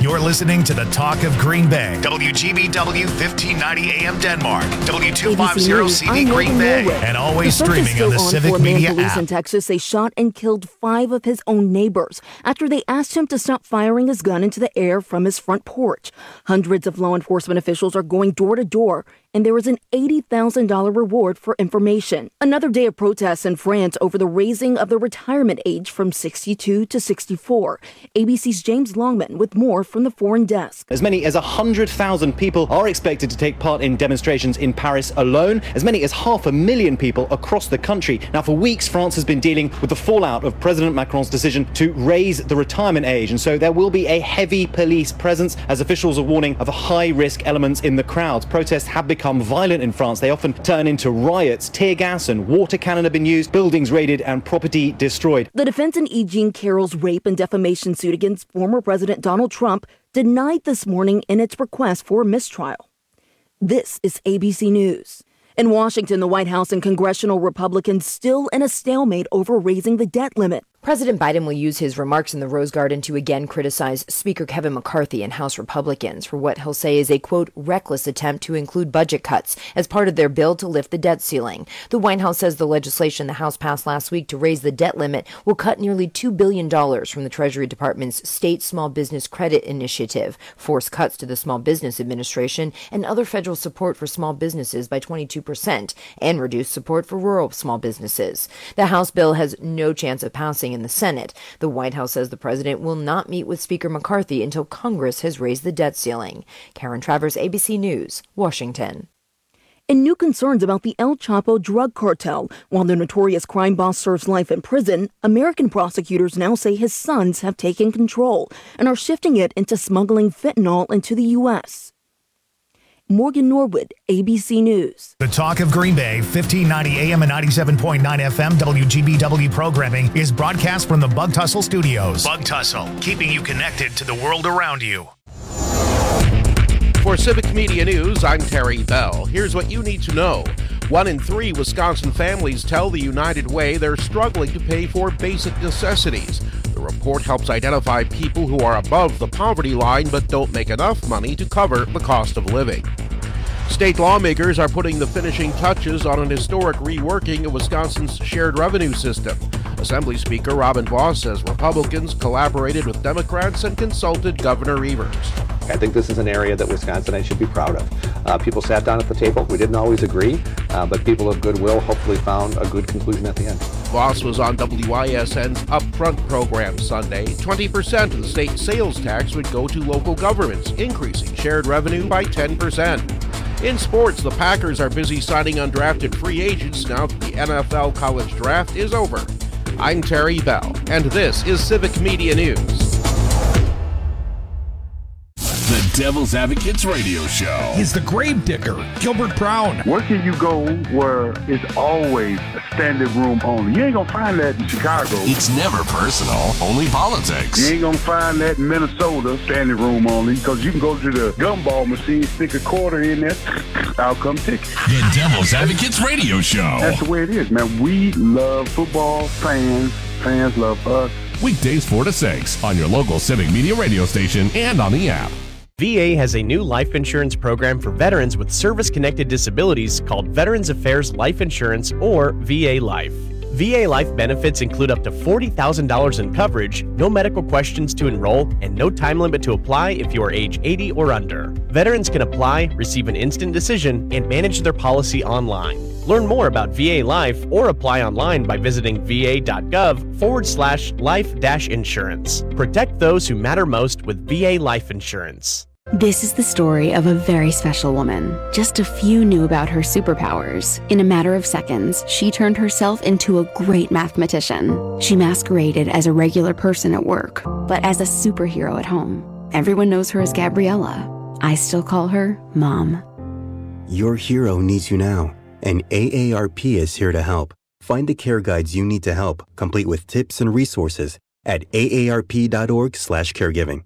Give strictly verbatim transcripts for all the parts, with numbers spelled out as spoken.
You're listening to the Talk of Green Bay. W G B W fifteen ninety A M Denmark. W two fifty C B Green Bay. And always streaming on the Civic Media police app. in Texas, they shot and killed five of his own neighbors after they asked him to stop firing his gun into the air from his front porch. Hundreds of law enforcement officials are going door to door, and there is an eighty thousand dollars reward for information. Another day of protests in France over the raising of the retirement age from sixty-two to sixty-four. A B C's James Longman with more from the foreign desk. As many as one hundred thousand people are expected to take part in demonstrations in Paris alone. As many as half a million people across the country. Now, for weeks, France has been dealing with the fallout of President Macron's decision to raise the retirement age. And so there will be a heavy police presence as officials are warning of high-risk elements in the crowds. Protests have become violent in France. They often turn into riots. Tear gas and water cannon have been used, buildings raided and property destroyed. The defense in E. Jean Carroll's rape and defamation suit against former President Donald Trump denied this morning in its request for a mistrial. This is A B C News. In Washington, the White House and congressional Republicans still in a stalemate over raising the debt limit. President Biden will use his remarks in the Rose Garden to again criticize Speaker Kevin McCarthy and House Republicans for what he'll say is a, quote, reckless attempt to include budget cuts as part of their bill to lift the debt ceiling. The White House says the legislation the House passed last week to raise the debt limit will cut nearly two billion dollars from the Treasury Department's State Small Business Credit Initiative, force cuts to the Small Business Administration, and other federal support for small businesses by twenty-two percent, and reduce support for rural small businesses. The House bill has no chance of passing in the Senate. The White House says the president will not meet with Speaker McCarthy until Congress has raised the debt ceiling. Karen Travers, A B C News, Washington. And new concerns about the El Chapo drug cartel. While the notorious crime boss serves life in prison, American prosecutors now say his sons have taken control and are shifting it into smuggling fentanyl into the U S Morgan Norwood, A B C News. The Talk of Green Bay, fifteen ninety A M and ninety-seven point nine F M W G B W programming is broadcast from the Bug Tussle Studios. Bug Tussle, keeping you connected to the world around you. For Civic Media News, I'm Terry Bell. Here's what you need to know. One in three Wisconsin families tell the United Way they're struggling to pay for basic necessities. The report helps identify people who are above the poverty line but don't make enough money to cover the cost of living. State lawmakers are putting the finishing touches on an historic reworking of Wisconsin's shared revenue system. Assembly Speaker Robin Vos says Republicans collaborated with Democrats and consulted Governor Evers. I think this is an area that Wisconsinites should be proud of. Uh, people sat down at the table. We didn't always agree, uh, but people of goodwill hopefully found a good conclusion at the end. Vos was on W I S N's Upfront program Sunday. twenty percent of the state sales tax would go to local governments, increasing shared revenue by ten percent. In sports, the Packers are busy signing undrafted free agents now that the N F L college draft is over. I'm Terry Bell, and this is Civic Media News. The Devil's Advocates Radio Show. He's the grave digger, Gilbert Brown. Where can you go where it's always a standing room only? You ain't gonna find that in Chicago. It's never personal, only politics. You ain't gonna find that in Minnesota, standing room only, because you can go to the gumball machine, stick a quarter in there, out come ticket. The Devil's Advocates Radio Show. That's the way it is, man. We love football, fans, fans love us. Weekdays four to six on your local Civic Media radio station and on the app. V A has a new life insurance program for veterans with service-connected disabilities called Veterans Affairs Life Insurance, or V A Life. V A Life benefits include up to forty thousand dollars in coverage, no medical questions to enroll, and no time limit to apply if you are age eighty or under. Veterans can apply, receive an instant decision, and manage their policy online. Learn more about V A Life or apply online by visiting va.gov forward slash life dash insurance. Protect those who matter most with V A Life Insurance. This is the story of a very special woman. Just a few knew about her superpowers. In a matter of seconds, she turned herself into a great mathematician. She masqueraded as a regular person at work, but as a superhero at home. Everyone knows her as Gabriella. I still call her Mom. Your hero needs you now, and A A R P is here to help. Find the care guides you need to help, complete with tips and resources at A A R P dot org slash caregiving.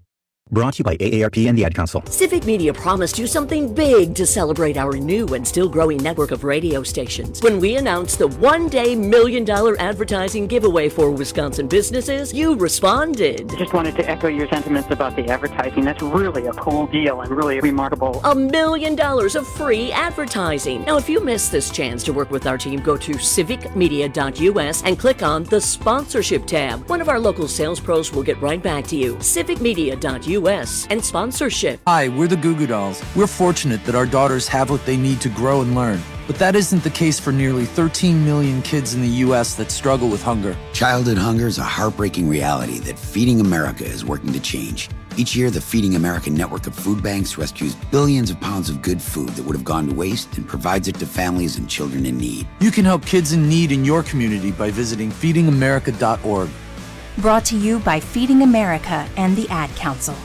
Brought to you by A A R P and the Ad Council. Civic Media promised you something big to celebrate our new and still growing network of radio stations. When we announced the one-day million-dollar advertising giveaway for Wisconsin businesses, you responded. Just wanted to echo your sentiments about the advertising. That's really a cool deal and really remarkable. A million dollars of free advertising. Now, if you missed this chance to work with our team, go to civic media dot U S and click on the sponsorship tab. One of our local sales pros will get right back to you. civic media dot U S and sponsorship. Hi, we're the Goo Goo Dolls. We're fortunate that our daughters have what they need to grow and learn. But that isn't the case for nearly thirteen million kids in the U S that struggle with hunger. Childhood hunger is a heartbreaking reality that Feeding America is working to change. Each year, the Feeding America network of food banks rescues billions of pounds of good food that would have gone to waste and provides it to families and children in need. You can help kids in need in your community by visiting feeding america dot org. Brought to you by Feeding America and the Ad Council.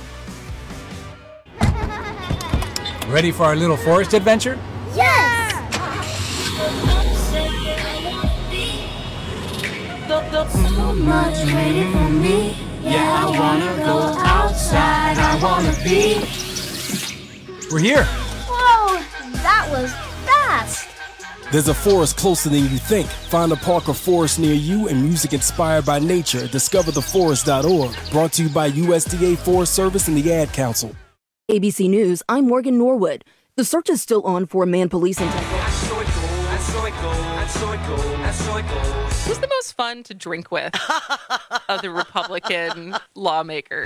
Ready for our little forest adventure? Yes! So much waiting for me. Yeah, I wanna go outside. I wanna be. We're here. Whoa, that was fast. There's a forest closer than you think. Find a park or forest near you and music inspired by nature. discover the forest dot org. Brought to you by U S D A Forest Service and the Ad Council. A B C News, I'm Morgan Norwood. The search is still on for a man police in Who's the most fun to drink with of the Republican lawmakers?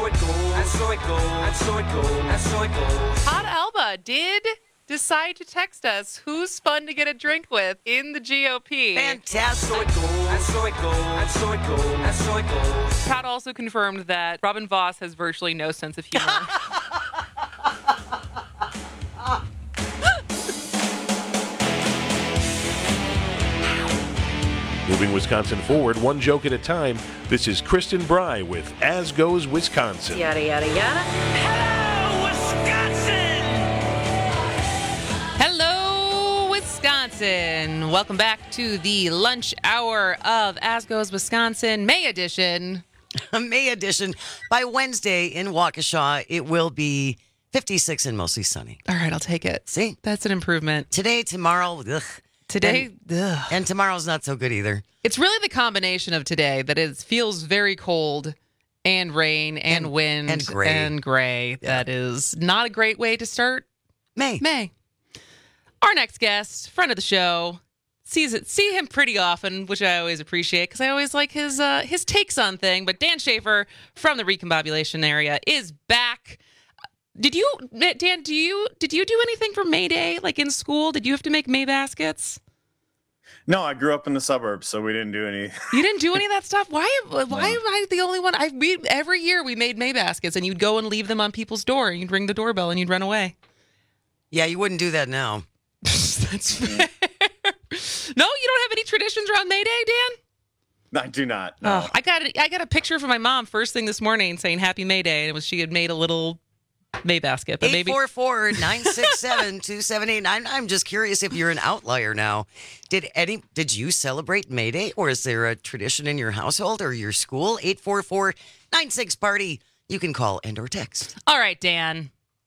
Todd Alba did decide to text us who's fun to get a drink with in the G O P. Fantastic. Todd also confirmed that Robin Voss has virtually no sense of humor. Moving Wisconsin forward, one joke at a time, this is Kristen Bry with As Goes Wisconsin. Yada, yada, yada. Hello, Wisconsin! Hello, Wisconsin. Welcome back to the lunch hour of As Goes Wisconsin, May edition. May edition. By Wednesday in Waukesha, it will be fifty-six and mostly sunny. All right, I'll take it. See? That's an improvement. Today, tomorrow, ugh. Today, and, ugh. and tomorrow's not so good either. It's really the combination of today that it feels very cold and rain and, and wind and gray. And gray. Yeah. That is not a great way to start May. May. Our next guest, friend of the show, sees it, see him pretty often, which I always appreciate because I always like his uh, his takes on things. But Dan Schaefer from the Recombobulation area is back. Did you, Dan? Do you did you do anything for May Day, like in school? Did you have to make May baskets? No, I grew up in the suburbs, so we didn't do any. You didn't do any of that stuff? Why? Why no. am I the only one? I we every year we made May baskets, and you'd go and leave them on people's door, and you'd ring the doorbell, and you'd run away. Yeah, you wouldn't do that now. That's fair. No, you don't have any traditions around May Day, Dan? I do not. No. Oh, I got a, I got a picture from my mom first thing this morning saying Happy May Day, and it was she had made a little May basket. But eight four four, nine six seven, two seven eight nine. I'm just curious if you're an outlier now. Did any? Did you celebrate May Day, or is there a tradition in your household or your school? eight four four, nine six party. You can call and or text. All right, Dan.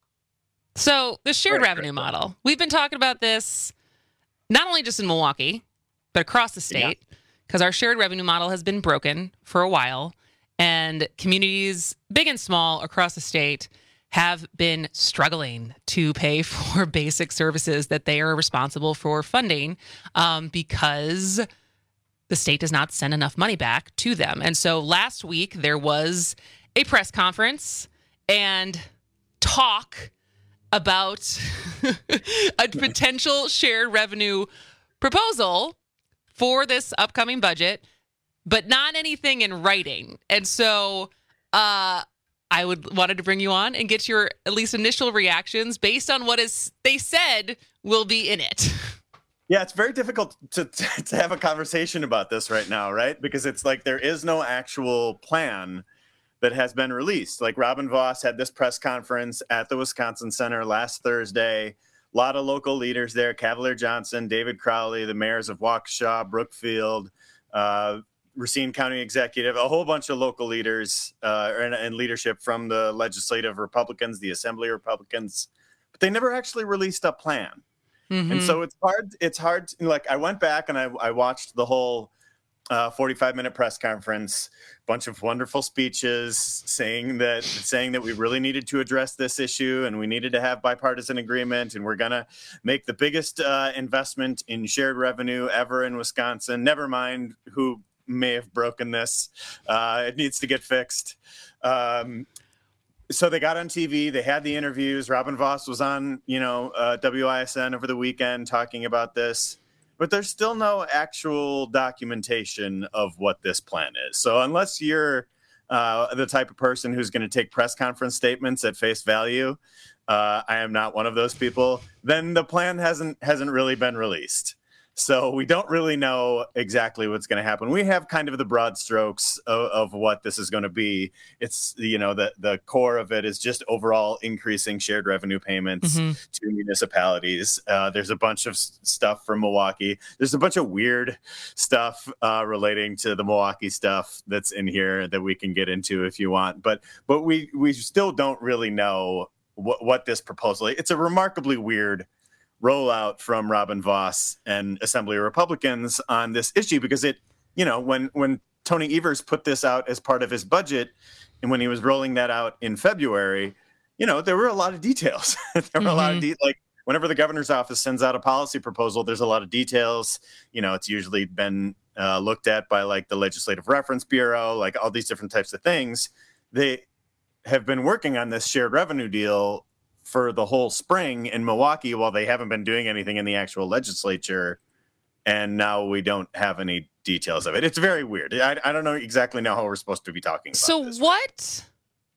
So the shared revenue model. We've been talking about this not only just in Milwaukee, but across the state, because yeah. our shared revenue model has been broken for a while, and communities, big and small, across the state have been struggling to pay for basic services that they are responsible for funding um, because the state does not send enough money back to them. And so last week there was a press conference and talk about a potential shared revenue proposal for this upcoming budget, but not anything in writing. And so uh, I would wanted to bring you on and get your at least initial reactions based on what is they said will be in it. Yeah, it's very difficult to, to to have a conversation about this right now, right? Because it's like there is no actual plan that has been released. Like Robin Voss had this press conference at the Wisconsin Center last Thursday. A lot of local leaders there: Cavalier Johnson, David Crowley, the mayors of Waukesha, Brookfield, uh, Racine County executive, a whole bunch of local leaders uh, and, and leadership from the legislative Republicans, the Assembly Republicans, but they never actually released a plan. Mm-hmm. And so it's hard. It's hard. To, like I went back and I, I watched the whole uh, forty-five minute press conference, bunch of wonderful speeches saying that saying that we really needed to address this issue and we needed to have bipartisan agreement and we're gonna make the biggest uh, investment in shared revenue ever in Wisconsin. Never mind who may have broken this. Uh, it needs to get fixed. Um, So they got on T V, they had the interviews. Robin Vos was on, you know, uh, W I S N over the weekend talking about this, but there's still no actual documentation of what this plan is. So unless you're uh, the type of person who's going to take press conference statements at face value, uh, I am not one of those people, then the plan hasn't hasn't really been released. So we don't really know exactly what's going to happen. We have kind of the broad strokes of, of what this is going to be. It's, you know, the, the core of it is just overall increasing shared revenue payments Mm-hmm. to municipalities. Uh, there's a bunch of s- stuff from Milwaukee. There's a bunch of weird stuff uh, relating to the Milwaukee stuff that's in here that we can get into if you want. But but we, we still don't really know what, what this proposal is. It's a remarkably weird rollout from Robin Vos and Assembly Republicans on this issue because it, you know, when when Tony Evers put this out as part of his budget and when he was rolling that out in February, you know, there were a lot of details. there were mm-hmm. a lot of de- like whenever the governor's office sends out a policy proposal, there's a lot of details. You know, it's usually been uh, looked at by like the Legislative Reference Bureau, like all these different types of things. They have been working on this shared revenue deal for the whole spring in Milwaukee while they haven't been doing anything in the actual legislature. And now we don't have any details of it. It's very weird. I, I don't know exactly know how we're supposed to be talking about so this. What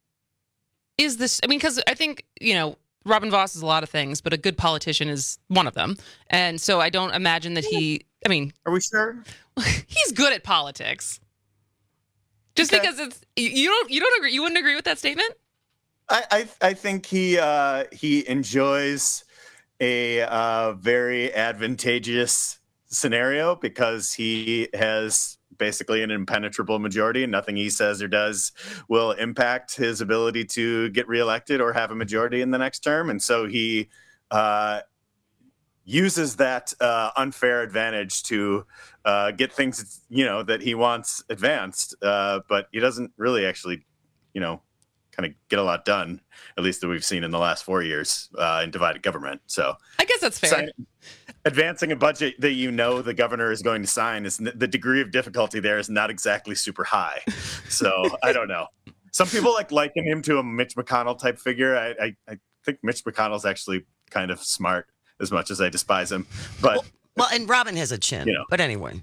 is this? I mean, because I think, you know, Robin Vos is a lot of things, but a good politician is one of them. And so I don't imagine that he, I mean. Are we sure? He's good at politics. Just okay. because it's, you don't, you don't agree, you wouldn't agree with that statement? I, I I think he uh, he enjoys a uh, very advantageous scenario because he has basically an impenetrable majority and nothing he says or does will impact his ability to get reelected or have a majority in the next term. And so he uh, uses that uh, unfair advantage to uh, get things, you know, that he wants advanced. Uh, but he doesn't really actually, you know, kind of get a lot done, at least that we've seen in the last four years uh, in divided government. So I guess that's fair. Sign, advancing a budget that you know the governor is going to sign is the degree of difficulty there is not exactly super high. So I don't know. Some people like liken him to a Mitch McConnell type figure. I, I, I think Mitch McConnell's actually kind of smart as much as I despise him. But well, well and Robin has a chin. You know. But anyway,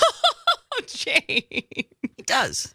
Jane, he does.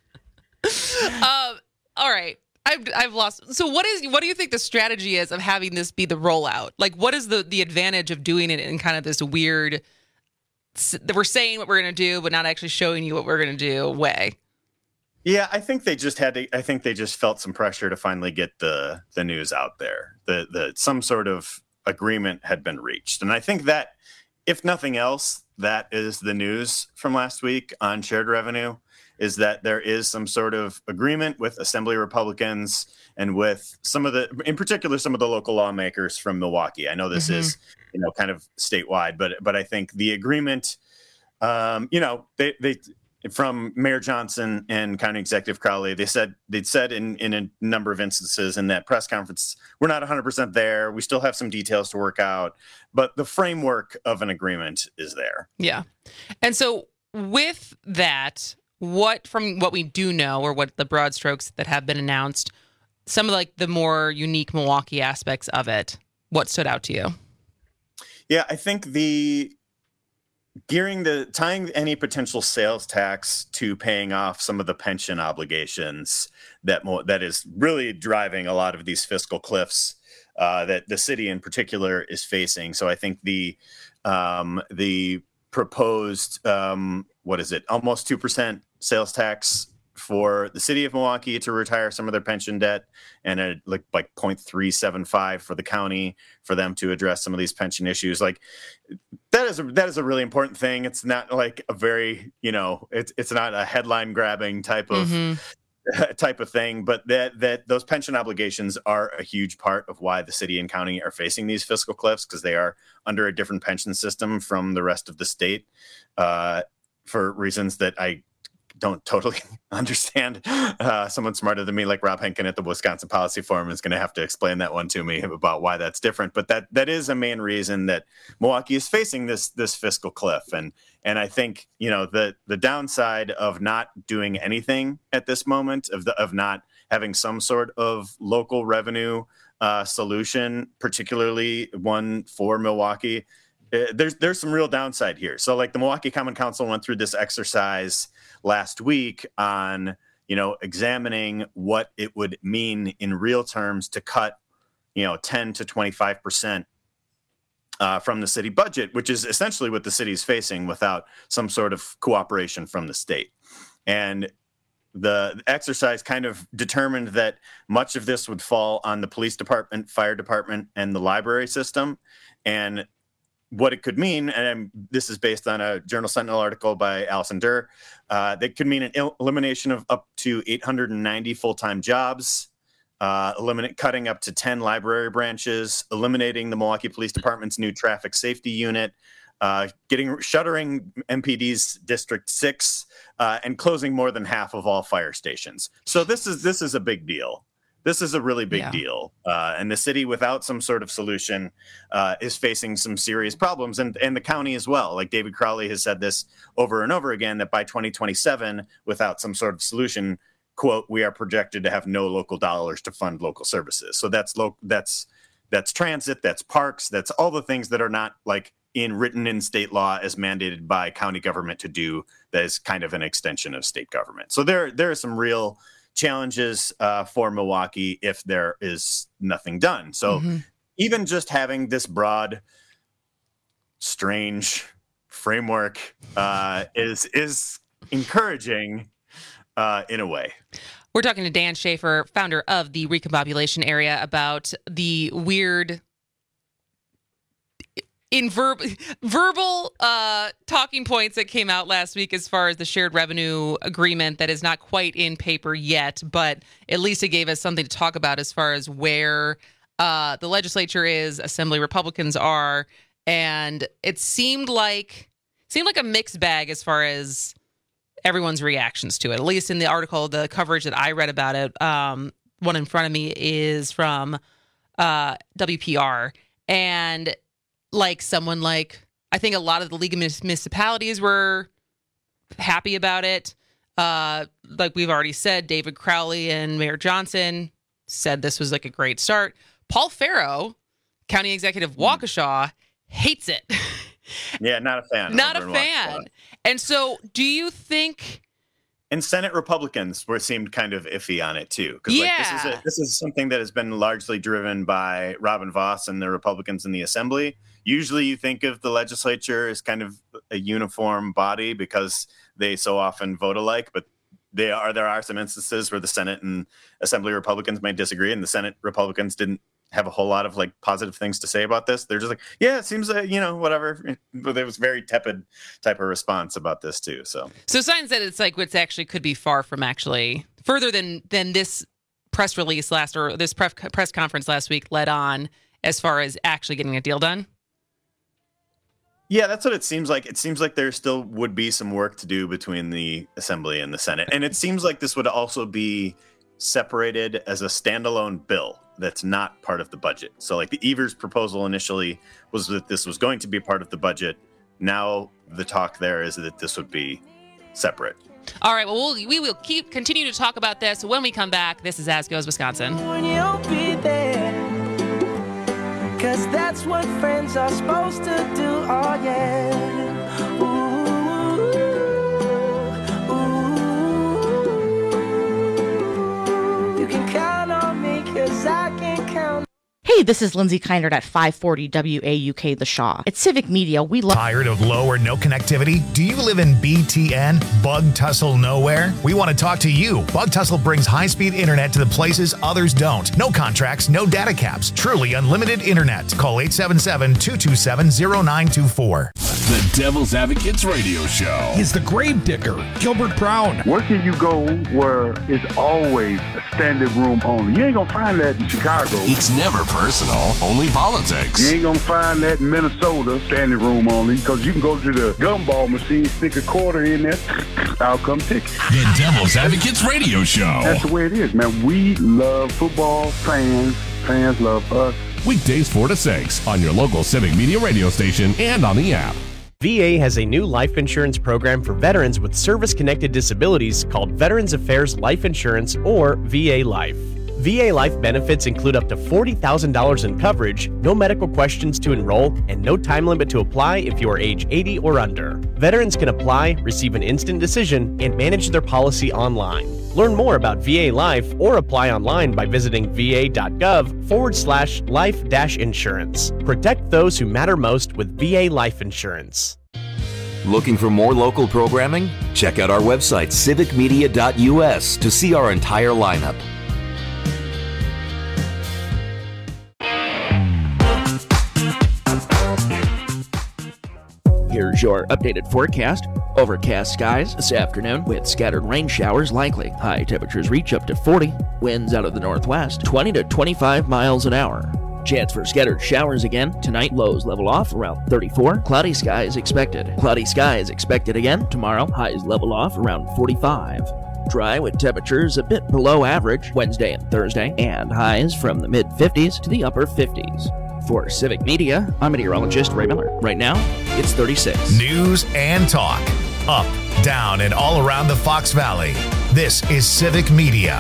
Um. All right. I've I've lost. So what is what do you think the strategy is of having this be the rollout? Like, what is the the advantage of doing it in kind of this weird that we're saying what we're going to do, but not actually showing you what we're going to do way? Yeah, I think they just had to. I think they just felt some pressure to finally get the the news out there. The the some sort of agreement had been reached, and I think that if nothing else, that is the news from last week on shared revenue. Is that there is some sort of agreement with Assembly Republicans and with some of the, in particular, some of the local lawmakers from Milwaukee. I know this mm-hmm. is, you know, kind of statewide, but but I think the agreement, um, you know, they they from Mayor Johnson and County Executive Crowley, they said they'd said in in a number of instances in that press conference, we're not one hundred percent there. We still have some details to work out, but the framework of an agreement is there. Yeah, and so with that. What, from what we do know, or what the broad strokes that have been announced, some of like the more unique Milwaukee aspects of it, what stood out to you? Yeah, I think the gearing the tying any potential sales tax to paying off some of the pension obligations that that is really driving a lot of these fiscal cliffs uh, that the city in particular is facing. So I think the um, the proposed um, what is it, almost two percent sales tax for the city of Milwaukee to retire some of their pension debt, and a, like like zero point three seven five for the county for them to address some of these pension issues. Like that is a, that is a really important thing. It's not like a very, you know, it's it's not a headline grabbing type of mm-hmm. type of thing, but that that those pension obligations are a huge part of why the city and county are facing these fiscal cliffs, because they are under a different pension system from the rest of the state uh, for reasons that I don't totally understand. Uh, someone smarter than me, like Rob Henkin at the Wisconsin Policy Forum, is going to have to explain that one to me about why that's different. But that that is a main reason that Milwaukee is facing this this fiscal cliff. And and I think, you know, the the downside of not doing anything at this moment, of the of not having some sort of local revenue uh, solution, particularly one for Milwaukee, uh, there's there's some real downside here. So like the Milwaukee Common Council went through this exercise last week on, you know, examining what it would mean in real terms to cut, you know, ten to twenty-five percent uh, from the city budget, which is essentially what the city is facing without some sort of cooperation from the state. And the exercise kind of determined that much of this would fall on the police department, fire department, and the library system. And what it could mean, and this is based on a Journal Sentinel article by Allison Durr, uh, that could mean an el- elimination of up to eight hundred ninety full-time jobs, uh, eliminate cutting up to ten library branches, eliminating the Milwaukee Police Department's new traffic safety unit, uh, getting shuttering M P D's District Six, uh, and closing more than half of all fire stations. So this is this is a big deal. This is a really big yeah. deal. Uh, and the city, without some sort of solution, uh, is facing some serious problems. And, and the county as well. Like David Crowley has said this over and over again, that by twenty twenty-seven, without some sort of solution, quote, we are projected to have no local dollars to fund local services. So that's lo- that's that's transit, that's parks, that's all the things that are not like in written in state law as mandated by county government to do, that is kind of an extension of state government. So there there are some real challenges uh, for Milwaukee if there is nothing done. So mm-hmm. even just having this broad, strange framework uh, is is encouraging uh, in a way. We're talking to Dan Schaefer, founder of the Recombobulation Area, about the weird in verb, verbal uh, talking points that came out last week as far as the shared revenue agreement that is not quite in paper yet, but at least it gave us something to talk about as far as where uh, the legislature is, Assembly Republicans are, and it seemed like seemed like a mixed bag as far as everyone's reactions to it. At least in the article, the coverage that I read about it, um, one in front of me is from uh, W P R, and like someone like, I think a lot of the League of Municipalities were happy about it. Uh, like we've already said, David Crowley and Mayor Johnson said this was like a great start. Paul Farrow, County Executive Waukesha, hates it. Yeah, not a fan. Not a fan. Waukesha. And so do you think... And Senate Republicans were seemed kind of iffy on it too, because yeah. like, this is a, this is something that has been largely driven by Robin Vos and the Republicans in the Assembly. Usually, you think of the legislature as kind of a uniform body because they so often vote alike, but they are there are some instances where the Senate and Assembly Republicans may disagree, and the Senate Republicans didn't have a whole lot of like positive things to say about this. They're just like, yeah, it seems like, you know, whatever. But there was very tepid type of response about this too. So, so signs that it's like what's actually could be far from actually further than than this press release last or this press press conference last week led on as far as actually getting a deal done. Yeah, that's what it seems like. It seems like there still would be some work to do between the Assembly and the Senate. And it seems like this would also be separated as a standalone bill that's not part of the budget. So like the Evers proposal initially was that this was going to be part of the budget. Now the talk there is that this would be separate. All right, well, we'll we will keep continue to talk about this when we come back. This is As Goes Wisconsin. When you'll be there, 'cause that's what friends are supposed to do, oh yeah. Ooh, ooh, you can count on me 'cause I can count. Hey Hey, this is Lindsay Kindred at five forty W A U K The Shaw. At Civic Media, we love... Tired of low or no connectivity? Do you live in B T N? Bug Tussle nowhere? We want to talk to you. Bug Tussle brings high-speed internet to the places others don't. No contracts, no data caps. Truly unlimited internet. Call eight seven seven, two two seven, zero nine two four. The Devil's Advocates Radio Show. He's the grave digger, Gilbert Brown. Where can you go where it's always a standing room only? You ain't gonna find that in Chicago. It's never personal, only politics. You ain't gonna find that in Minnesota, standing room only, because you can go to the gumball machine, stick a quarter in there, I'll come ticket. The Devil's Advocates Radio Show. That's the way it is, man. We love football, fans, fans love us. Weekdays four to six on your local Civic Media radio station and on the app. V A has a new life insurance program for veterans with service-connected disabilities called Veterans Affairs Life Insurance, or V A Life. V A Life benefits include up to forty thousand dollars in coverage, no medical questions to enroll, and no time limit to apply if you are age eighty or under. Veterans can apply, receive an instant decision, and manage their policy online. Learn more about V A Life or apply online by visiting va.gov forward slash life dash insurance. Protect those who matter most with V A Life Insurance. Looking for more local programming? Check out our website, civic media dot U S, to see our entire lineup. Here's your updated forecast. Overcast skies this afternoon with scattered rain showers likely. High temperatures reach up to forty. Winds out of the northwest, twenty to twenty-five miles an hour. Chance for scattered showers again. Tonight, lows level off around thirty-four. Cloudy skies expected. Cloudy skies expected again. Tomorrow, highs level off around forty-five. Dry with temperatures a bit below average Wednesday and Thursday, and highs from the mid-fifties to the upper fifties. For Civic Media, I'm meteorologist Ray Miller. Right now, it's thirty-six. News and talk. Up, down, and all around the Fox Valley. This is Civic Media.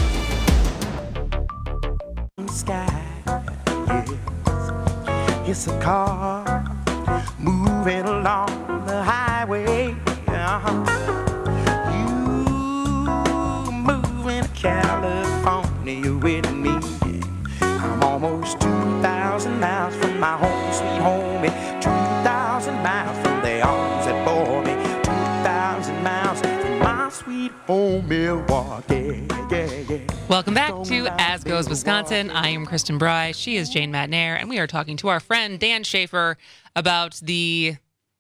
Sky, yes. It's a car moving along the highway. Uh-huh. You moving to California with me. I'm almost two thousand miles from my home, sweet home, and two thousand miles from the arms that bore me, two thousand miles from my sweet home, Milwaukee. Yeah, yeah. Welcome back to As Goes Wisconsin. I am Kristen Bry. She is Jane Madnair, and we are talking to our friend Dan Schaefer about the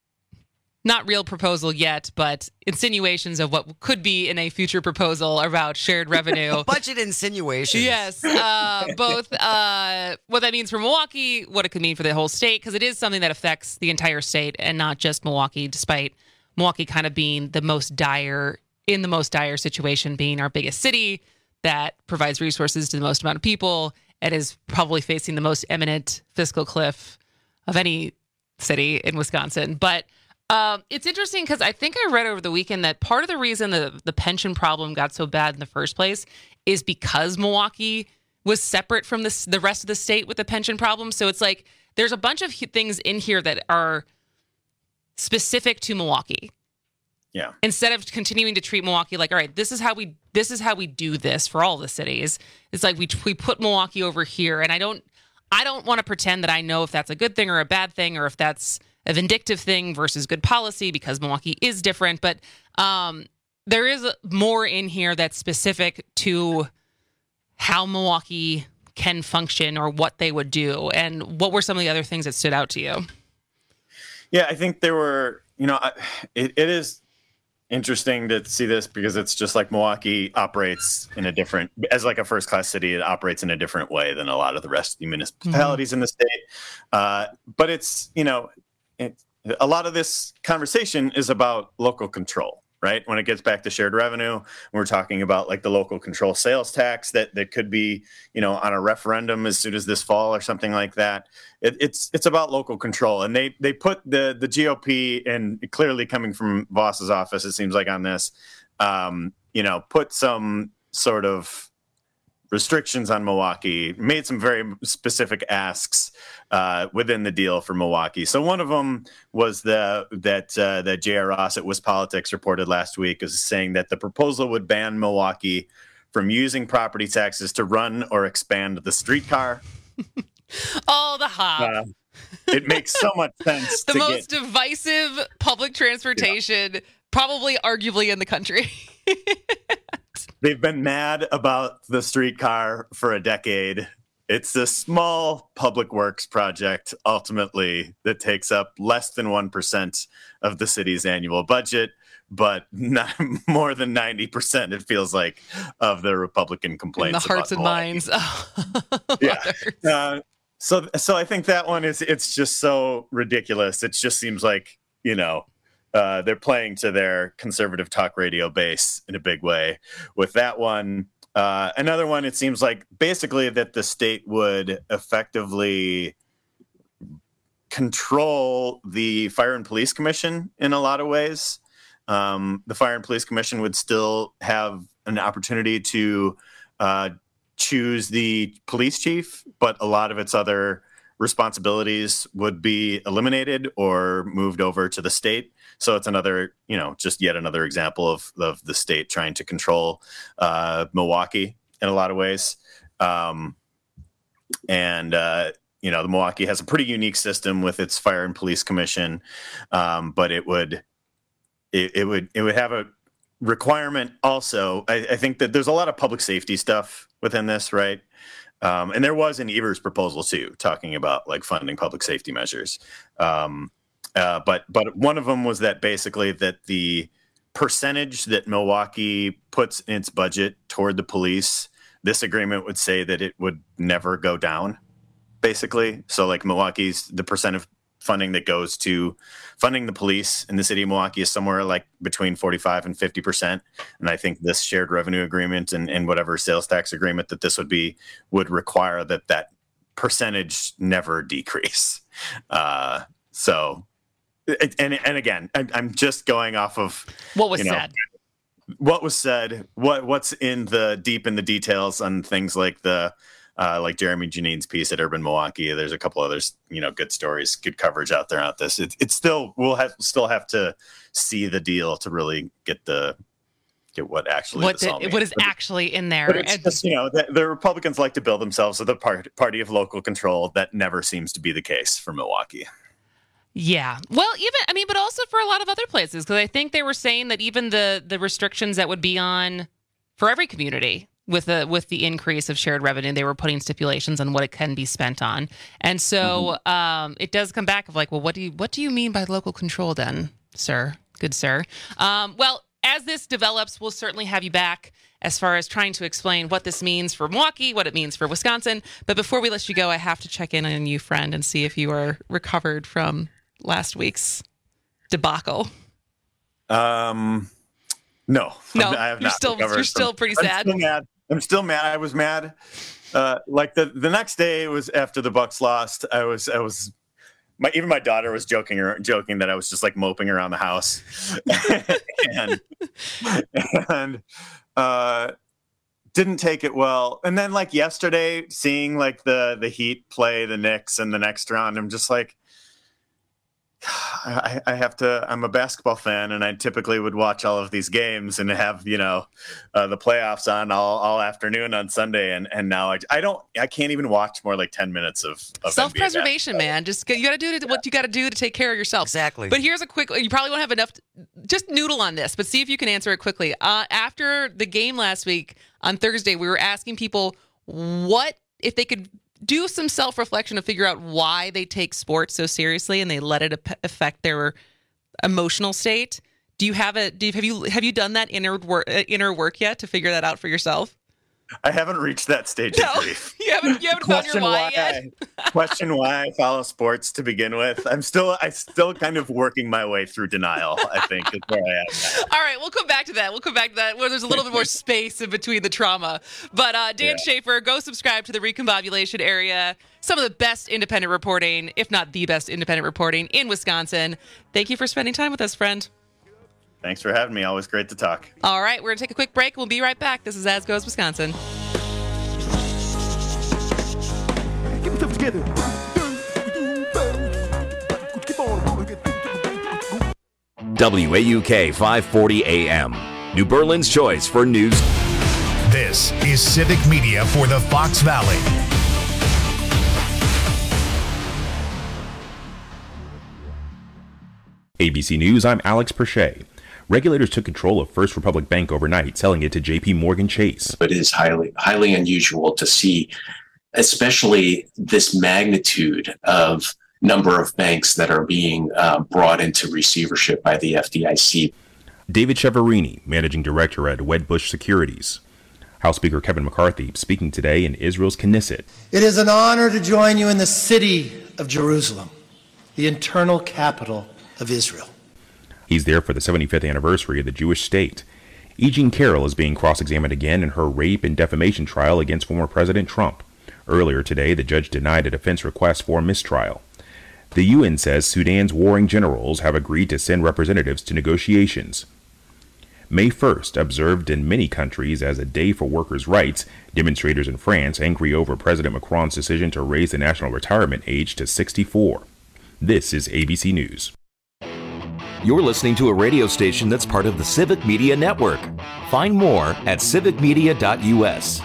not real proposal yet, but insinuations of what could be in a future proposal about shared revenue. Budget insinuations. Yes. Uh, both uh, what that means for Milwaukee, what it could mean for the whole state, because it is something that affects the entire state and not just Milwaukee, despite Milwaukee kind of being the most dire, in the most dire situation, being our biggest city that provides resources to the most amount of people and is probably facing the most imminent fiscal cliff of any city in Wisconsin. But Um, it's interesting because I think I read over the weekend that part of the reason the, the pension problem got so bad in the first place is because Milwaukee was separate from this, the rest of the state with the pension problem. So it's like there's a bunch of things in here that are specific to Milwaukee. Yeah. Instead of continuing to treat Milwaukee like, all right, this is how we this is how we do this for all the cities. It's like we we put Milwaukee over here, and I don't I don't want to pretend that I know if that's a good thing or a bad thing, or if that's a vindictive thing versus good policy, because Milwaukee is different. But um, there is more in here that's specific to how Milwaukee can function or what they would do. And what were some of the other things that stood out to you? Yeah, I think there were, you know, it, it is interesting to see this because it's just like Milwaukee operates in a different, as like a first class city, it operates in a different way than a lot of the rest of the municipalities mm-hmm. in the state. Uh, but it's, you know, It, a lot of this conversation is about local control, right? When it gets back to shared revenue, we're talking about like the local control sales tax that, that could be, you know, on a referendum as soon as this fall or something like that. It, it's it's about local control, and they they put the the G O P, and clearly coming from Voss's office, it seems like on this, um, you know, put some sort of restrictions on Milwaukee, made some very specific asks uh, within the deal for Milwaukee. So one of them was the that uh, that J R Ross at WisPolitics reported last week, is saying that the proposal would ban Milwaukee from using property taxes to run or expand the streetcar. Oh, the hop. Uh, it makes so much sense. The to most get, divisive public transportation, yeah. probably arguably in the country. They've been mad about the streetcar for a decade. It's a small public works project, ultimately, that takes up less than one percent of the city's annual budget, but not more than ninety percent, it feels like, of the Republican complaints. In the hearts and minds. Yeah. Uh, so, so I think that one is, it's just so ridiculous. It just seems like, you know, uh, they're playing to their conservative talk radio base in a big way with that one. Uh, another one, it seems like basically that the state would effectively control the Fire and Police Commission in a lot of ways. Um, the Fire and Police Commission would still have an opportunity to uh, choose the police chief, but a lot of its other responsibilities would be eliminated or moved over to the state. So it's another, you know, just yet another example of, of the state trying to control uh, Milwaukee in a lot of ways. Um, and, uh, you know, the Milwaukee has a pretty unique system with its Fire and Police Commission, um, but it would, it, it would, it would have a requirement also. I, I think that there's a lot of public safety stuff within this, right? Um, and there was an Evers proposal too, talking about like funding public safety measures. Um, uh, but but one of them was that basically that the percentage that Milwaukee puts in its budget toward the police, this agreement would say that it would never go down, basically. So like Milwaukee's, the percent of funding that goes to funding the police in the city of Milwaukee is somewhere like between forty-five and fifty percent. And I think this shared revenue agreement and, and whatever sales tax agreement that this would be would require that that percentage never decrease. Uh, so, and, and again, I, I'm just going off of what was you know, said. What was said, what what's in the deep in the details on things like the Uh, like Jeremy Janine's piece at Urban Milwaukee. There's a couple others, you know, good stories, good coverage out there on this. It's it's still, we'll have still have to see the deal to really get the, get what actually what, this all did, means. what is But- actually in there. But it's And- just, you know, the, the Republicans like to build themselves as the part, party of local control. That never seems to be the case for Milwaukee. Yeah. Well, even, I mean, but also for a lot of other places, because I think they were saying that even the the restrictions that would be on for every community with the with the increase of shared revenue, they were putting stipulations on what it can be spent on. And so mm-hmm. um, it does come back of like, well, what do you what do you mean by local control then, sir? Good sir. Um, well, as this develops, we'll certainly have you back as far as trying to explain what this means for Milwaukee, what it means for Wisconsin. But before we let you go, I have to check in on you, friend, and see if you are recovered from last week's debacle. Um, no, No, I have you're not still recovered you're still from- pretty I'm sad. still mad. I'm still mad. I was mad. Uh, like the, the next day was after the Bucks lost. I was I was my even my daughter was joking or joking that I was just like moping around the house, and and uh, didn't take it well. And then like yesterday, seeing like the the Heat play the Knicks in the next round, I'm just like, I, I have to, I'm a basketball fan, and I typically would watch all of these games and have, you know, uh, the playoffs on all, all afternoon on Sunday. And, and now I, I don't, I can't even watch more like ten minutes of, of Self-preservation, man. Just you got to do it, what you got to do to take care of yourself. Exactly. But here's a quick, you probably won't have enough, to, just noodle on this, but see if you can answer it quickly. Uh, after the game last week on Thursday, we were asking people what, if they could do some self-reflection to figure out why they take sports so seriously and they let it ap- affect their emotional state. Do you have a? Do you, have you have you done that inner work, uh, inner work yet to figure that out for yourself? I haven't reached that stage No, of grief. you haven't. You haven't found your why yet. I, question why I follow sports to begin with. I'm still, I still kind of working my way through denial. I think is where I am now. All right, we'll come back to that. We'll come back to that where there's a little bit more space in between the trauma. But uh, Dan Yeah. Schaefer, go subscribe to the Recombobulation Area. Some of the best independent reporting, if not the best independent reporting in Wisconsin. Thank you for spending time with us, friend. Thanks for having me. Always great to talk. All right, we're going to take a quick break. We'll be right back. This is As Goes Wisconsin. Get yourself together. W A U K five forty A M, New Berlin's choice for news. This is Civic Media for the Fox Valley. A B C News, I'm Alex Perche. Regulators took control of First Republic Bank overnight, selling it to J P Morgan Chase. It is highly, highly unusual to see, especially this magnitude of number of banks that are being uh, brought into receivership by the F D I C. David Chiaverini, managing director at Wedbush Securities. House Speaker Kevin McCarthy speaking today in Israel's Knesset. It is an honor to join you in the city of Jerusalem, the eternal capital of Israel. He's there for the seventy-fifth anniversary of the Jewish state. E. Jean Carroll is being cross-examined again in her rape and defamation trial against former President Trump. Earlier today, the judge denied a defense request for mistrial. The U N says Sudan's warring generals have agreed to send representatives to negotiations. May first, observed in many countries as a day for workers' rights, demonstrators in France angry over President Macron's decision to raise the national retirement age to sixty-four. This is A B C News. You're listening to a radio station that's part of the Civic Media Network. Find more at civic media dot u s.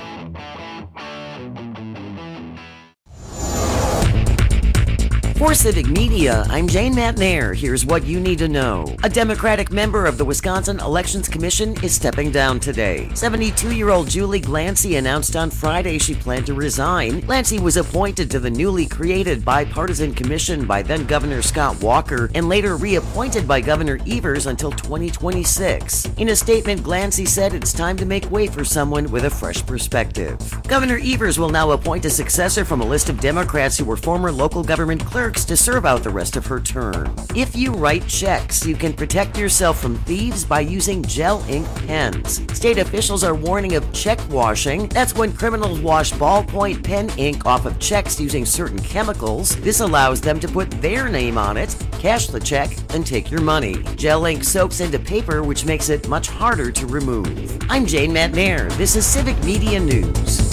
For Civic Media, I'm Jane Matnair. Here's what you need to know. A Democratic member of the Wisconsin Elections Commission is stepping down today. seventy-two-year-old Julie Glancy announced on Friday she planned to resign. Glancy was appointed to the newly created bipartisan commission by then-Governor Scott Walker and later reappointed by Governor Evers until twenty twenty-six. In a statement, Glancy said it's time to make way for someone with a fresh perspective. Governor Evers will now appoint a successor from a list of Democrats who were former local government clerks to serve out the rest of her term. If you write checks, you can protect yourself from thieves by using gel ink pens. State officials are warning of check washing. That's when criminals wash ballpoint pen ink off of checks using certain chemicals. This allows them to put their name on it, cash the check, and take your money. Gel ink soaks into paper, which makes it much harder to remove. I'm Jane Matnair. This is Civic Media News.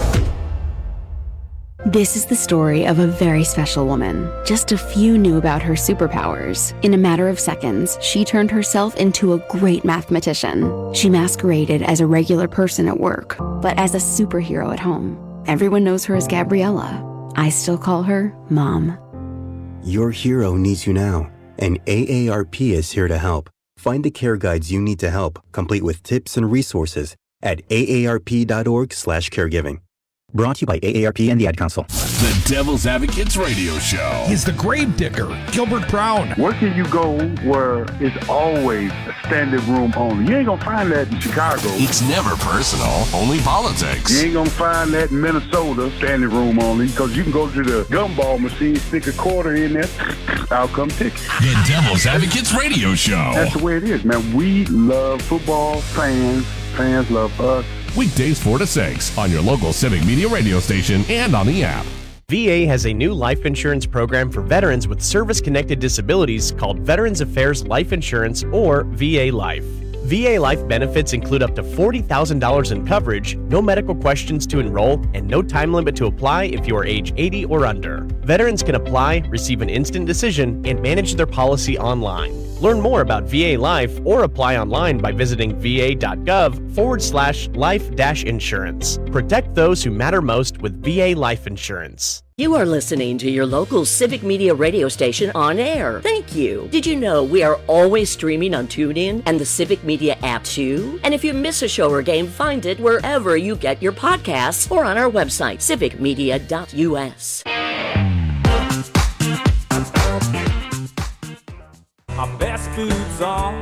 This is the story of a very special woman. Just a few knew about her superpowers. In a matter of seconds, she turned herself into a great mathematician. She masqueraded as a regular person at work, but as a superhero at home. Everyone knows her as Gabriella. I still call her Mom. Your hero needs you now, and A A R P is here to help. Find the care guides you need to help, complete with tips and resources at A A R P dot org slash caregiving. Brought to you by A A R P and the Ad Council. The Devil's Advocates Radio Show. He's the grave digger, Gilbert Brown. Where can you go where it's always a standing room only? You ain't gonna find that in Chicago. It's never personal, only politics. You ain't gonna find that in Minnesota, standing room only, because you can go to the gumball machine, stick a quarter in there, I'll come ticket. The Devil's Advocates Radio Show. That's the way it is, man. We love football, fans, fans love us. Weekdays four to six on your local Civic Media radio station and on the app. V A has a new life insurance program for veterans with service-connected disabilities called Veterans Affairs Life Insurance, or V A Life. V A Life benefits include up to forty thousand dollars in coverage, no medical questions to enroll, and no time limit to apply if you are age eighty or under. Veterans can apply, receive an instant decision, and manage their policy online. Learn more about V A Life or apply online by visiting va.gov forward slash life dash insurance. Protect those who matter most with V A Life Insurance. You are listening to your local Civic Media radio station on air. Thank you. Did you know we are always streaming on TuneIn and the Civic Media app too? And if you miss a show or game, find it wherever you get your podcasts or on our website, civic media dot u s. My best boots on,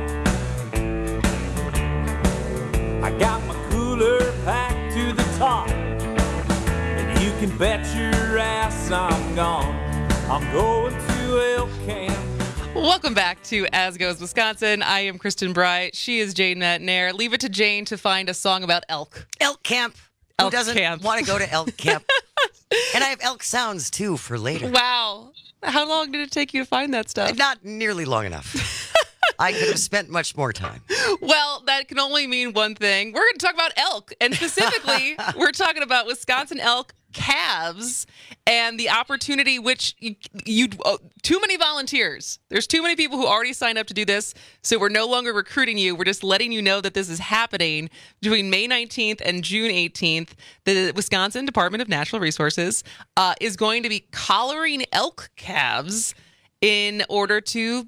I got my cooler packed to the top, and you can bet your ass I'm gone. I'm going to elk camp. Welcome back to As Goes Wisconsin. I am Kristen Bright. She is Jane Matnair. Leave it to Jane to find a song about elk. Elk camp. Elk Who doesn't camp. want to go to elk camp? And I have elk sounds too for later. Wow. How long did it take you to find that stuff? Not nearly long enough. I could have spent much more time. Well, that can only mean one thing. We're going to talk about elk. And specifically, we're talking about Wisconsin elk calves and the opportunity which you, you oh, too many volunteers. There's too many people who already signed up to do this. So we're no longer recruiting you. We're just letting you know that this is happening between May nineteenth and June eighteenth. The Wisconsin Department of Natural Resources uh, is going to be collaring elk calves in order to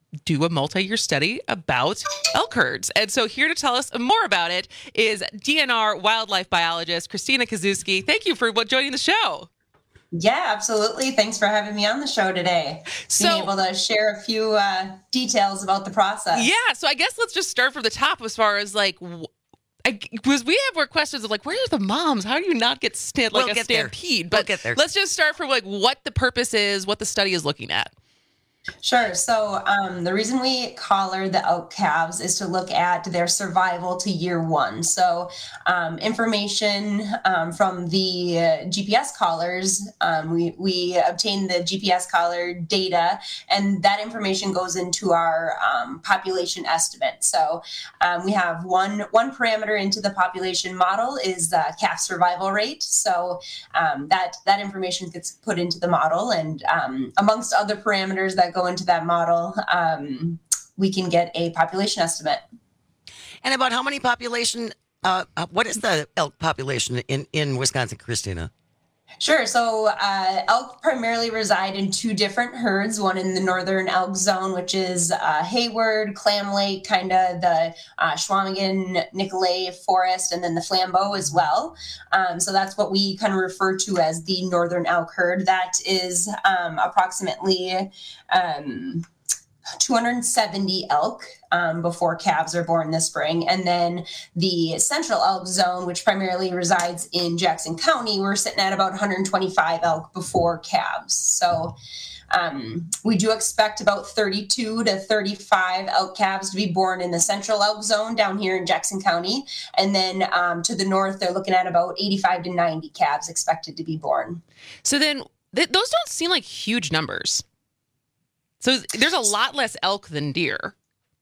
do a multi-year study about elk herds. And so here to tell us more about it is D N R wildlife biologist Christina Kaczewski. Thank you for joining the show. Yeah, absolutely. Thanks for having me on the show today. So, being able to share a few uh, details about the process. Yeah, so I guess let's just start from the top as far as like, because we have more questions of like, where are the moms? How do you not get st- like we'll a get stampede? There. But we'll get there. Let's just start from like what the purpose is, what the study is looking at. Sure. So um, the reason we collar the elk calves is to look at their survival to year one. So um, information um, from the uh, G P S collars, um, we, we obtain the G P S collar data, and that information goes into our um, population estimate. So um, we have one, one parameter into the population model is the calf survival rate. So um, that, that information gets put into the model, and um, amongst other parameters that go into that model, um, we can get a population estimate. And about how many population, uh, what is the elk population in, in Wisconsin, Christina? Sure. So uh, elk primarily reside in two different herds, one in the northern elk zone, which is uh, Hayward, Clam Lake, kind of the uh, Chequamegon, Nicolet forest, and then the Flambeau as well. Um, so that's what we kind of refer to as the northern elk herd. That is um, approximately um, two hundred seventy elk um, before calves are born this spring. And then the central elk zone, which primarily resides in Jackson County, we're sitting at about one hundred twenty-five elk before calves. So um, we do expect about thirty-two to thirty-five elk calves to be born in the central elk zone down here in Jackson County. And then um, to the north, they're looking at about eighty-five to ninety calves expected to be born. So then th- those don't seem like huge numbers. So there's a lot less elk than deer.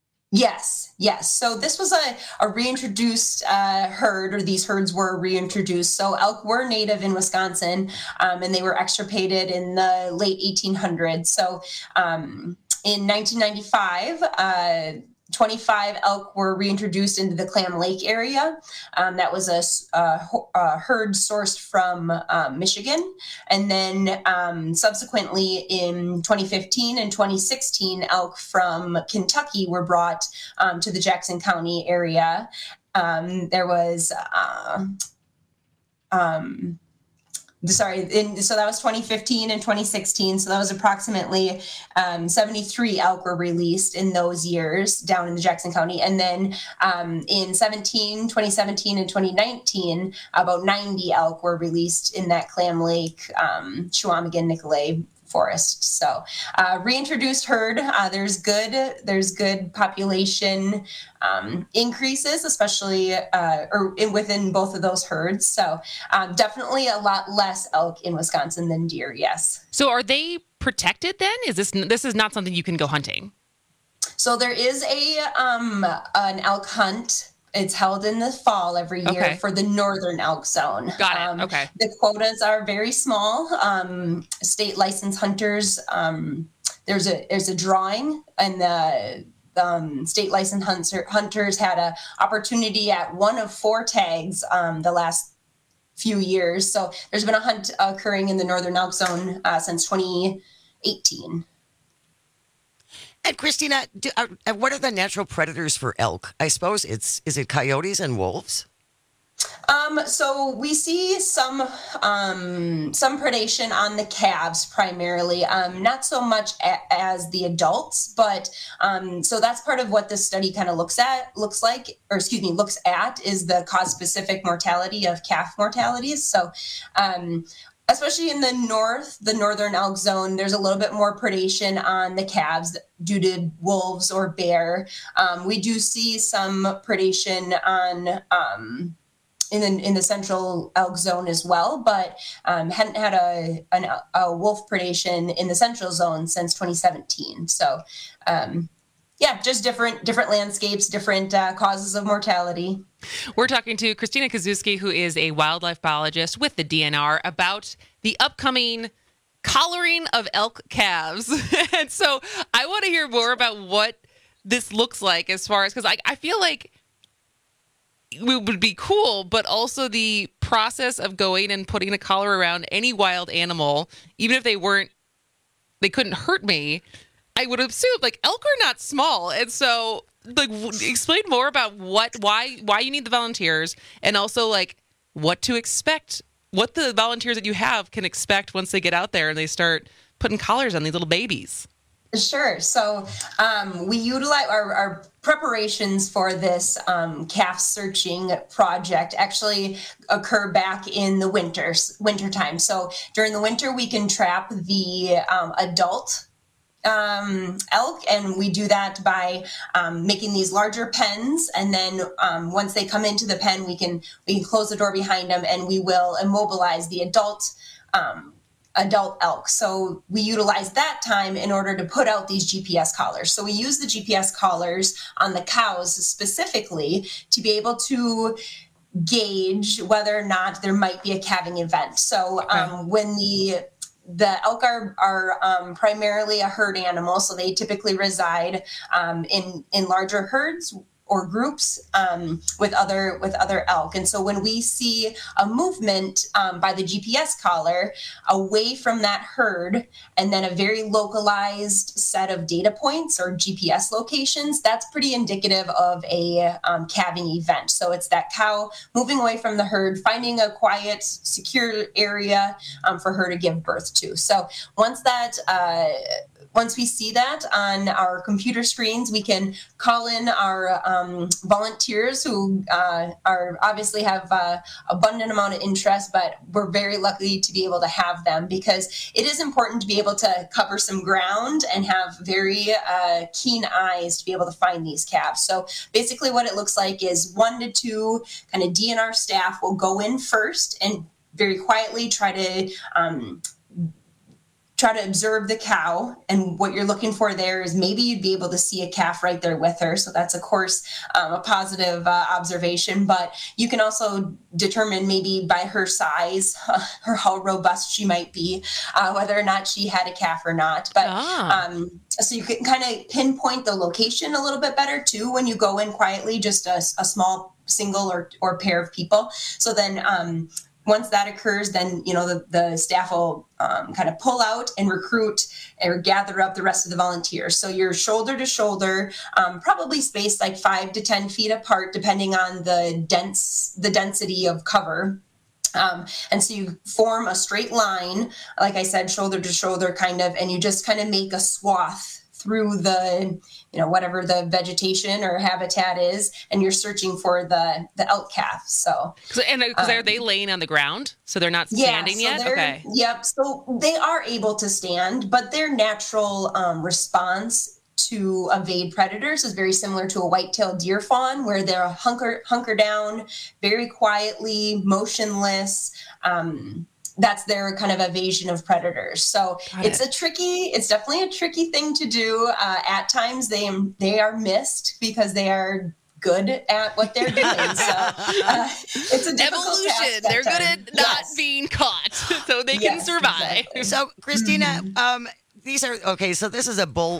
Yes, yes. So this was a, a reintroduced uh, herd, or these herds were reintroduced. So elk were native in Wisconsin, um, and they were extirpated in the late eighteen hundreds. So um, in nineteen ninety-five, uh, twenty-five elk were reintroduced into the Clam Lake area. Um, that was a, a, a herd sourced from um, Michigan. And then um, subsequently in twenty fifteen and twenty sixteen, elk from Kentucky were brought um, to the Jackson County area. Um, there was... Uh, um, Sorry, in, so that was twenty fifteen and twenty sixteen. So that was approximately um, seventy-three elk were released in those years down in the Jackson County. And then um, in seventeen, twenty seventeen and twenty nineteen, about ninety elk were released in that Clam Lake, um, Chequamegon, Nicolet forest. So uh, reintroduced herd, uh, there's good, there's good population um, increases, especially uh, or in, within both of those herds. So um, definitely a lot less elk in Wisconsin than deer. Yes. So are they protected then? Is this, this is not something you can go hunting? So there is a, um, an elk hunt. It's held in the fall every year okay. for the northern elk zone. Got it. Um, okay. The quotas are very small. Um, state licensed hunters. Um, there's a there's a drawing, and the um, state licensed hunter, hunters had a opportunity at one of four tags um, the last few years. So there's been a hunt occurring in the northern elk zone uh, since twenty eighteen. And Christina, do, uh, what are the natural predators for elk? I suppose it's, is it coyotes and wolves? Um, so we see some um, some predation on the calves primarily, um, not so much a, as the adults, but um, so that's part of what this study kind of looks at, looks like, or excuse me, looks at is the cause-specific mortality of calf mortalities. So um, especially in the north, the northern elk zone, there's a little bit more predation on the calves due to wolves or bear. Um, we do see some predation on um, in the, in the central elk zone as well, but um, hadn't had a, an, a wolf predation in the central zone since twenty seventeen. So, um, yeah, just different different landscapes, different uh, causes of mortality. We're talking to Christina Kaczewski, who is a wildlife biologist with the D N R, about the upcoming collaring of elk calves. And so I want to hear more about what this looks like as far as, because I, I feel like it would be cool, but also the process of going and putting a collar around any wild animal, even if they weren't, they couldn't hurt me. I would assume like elk are not small, and so like w- explain more about what why why you need the volunteers, and also like what to expect, what the volunteers that you have can expect once they get out there and they start putting collars on these little babies. Sure. So um, we utilize our, our preparations for this um, calf searching project actually occur back in the winter, winter time. So during the winter, we can trap the um, adult um, elk, and we do that by um, making these larger pens. And then um, once they come into the pen, we can we can close the door behind them, and we will immobilize the adult um adult elk. So we utilize that time in order to put out these G P S collars. So we use the G P S collars on the cows specifically to be able to gauge whether or not there might be a calving event. So okay. um, when the the elk are, are um, primarily a herd animal, so they typically reside um, in, in larger herds or groups um, with other with other elk. And so when we see a movement um, by the G P S collar away from that herd, and then a very localized set of data points or G P S locations, that's pretty indicative of a um, calving event. So it's that cow moving away from the herd, finding a quiet, secure area um, for her to give birth to. So once that uh, Once we see that on our computer screens, we can call in our um, volunteers who uh, are obviously have uh, abundant amount of interest, but we're very lucky to be able to have them because it is important to be able to cover some ground and have very uh, keen eyes to be able to find these calves. So basically what it looks like is one to two kind of D N R staff will go in first and very quietly try to um, try to observe the cow. And what you're looking for there is maybe you'd be able to see a calf right there with her. So that's, of course, um, a positive uh, observation. But you can also determine maybe by her size, uh, or how robust she might be, uh, whether or not she had a calf or not. But ah. um, so you can kind of pinpoint the location a little bit better, too, when you go in quietly, just a, a small single or, or pair of people. So then um, once that occurs, then, you know, the, the staff will um, kind of pull out and recruit or gather up the rest of the volunteers. So you're shoulder to shoulder, um, probably spaced like five to ten feet apart, depending on the dense, the density of cover. Um, and so you form a straight line, like I said, shoulder to shoulder kind of, and you just kind of make a swath through the, you know, whatever the vegetation or habitat is, and you're searching for the the elk calf. So, and because um, are they laying on the ground, so they're not standing yeah, so yet? Okay. Yep. So they are able to stand, but their natural um, response to evade predators is very similar to a white-tailed deer fawn, where they're hunker hunker down very quietly, motionless. Um, That's their kind of evasion of predators. So Got it's it. a tricky, it's definitely a tricky thing to do. Uh, at times they they are missed because they are good at what they're doing. So uh, it's a difficult evolution. They're good at not yes. being caught, so they yes, can survive. Exactly. So Christina, mm-hmm. um, these are okay. So this is a bull.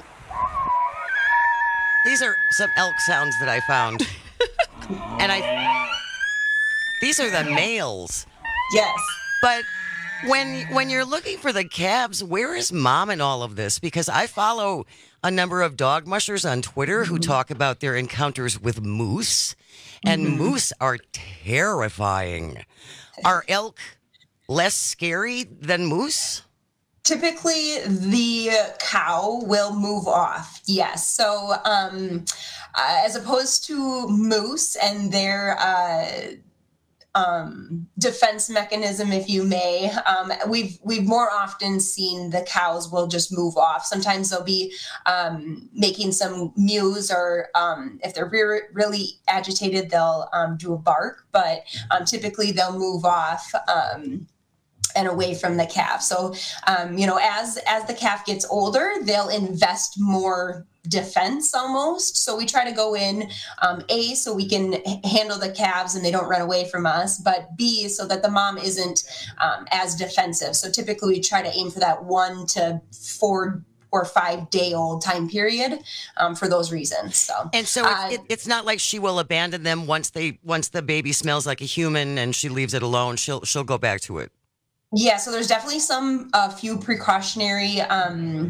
These are some elk sounds that I found, and I. These are the males. Yes, but. When when you're looking for the calves, where is mom in all of this? Because I follow a number of dog mushers on Twitter who talk about their encounters with moose, and mm-hmm. moose are terrifying. Are elk less scary than moose? Typically, the cow will move off, yes. So um, uh, as opposed to moose and their... Uh, Um, defense mechanism, if you may. Um, we've we've more often seen the cows will just move off. Sometimes they'll be um, making some mews, or um, if they're re- really agitated, they'll um, do a bark. But um, typically, they'll move off um, and away from the calf. So, um, you know, as as the calf gets older, they'll invest more defense almost. So we try to go in, um, A, so we can h- handle the calves and they don't run away from us, but B, so that the mom isn't um, as defensive. So typically we try to aim for that one to four or five day old time period um, for those reasons. So and so uh, it, it's not like she will abandon them once they once the baby smells like a human and she leaves it alone. She'll she'll go back to it. Yeah. So there's definitely some a uh, few precautionary. Um,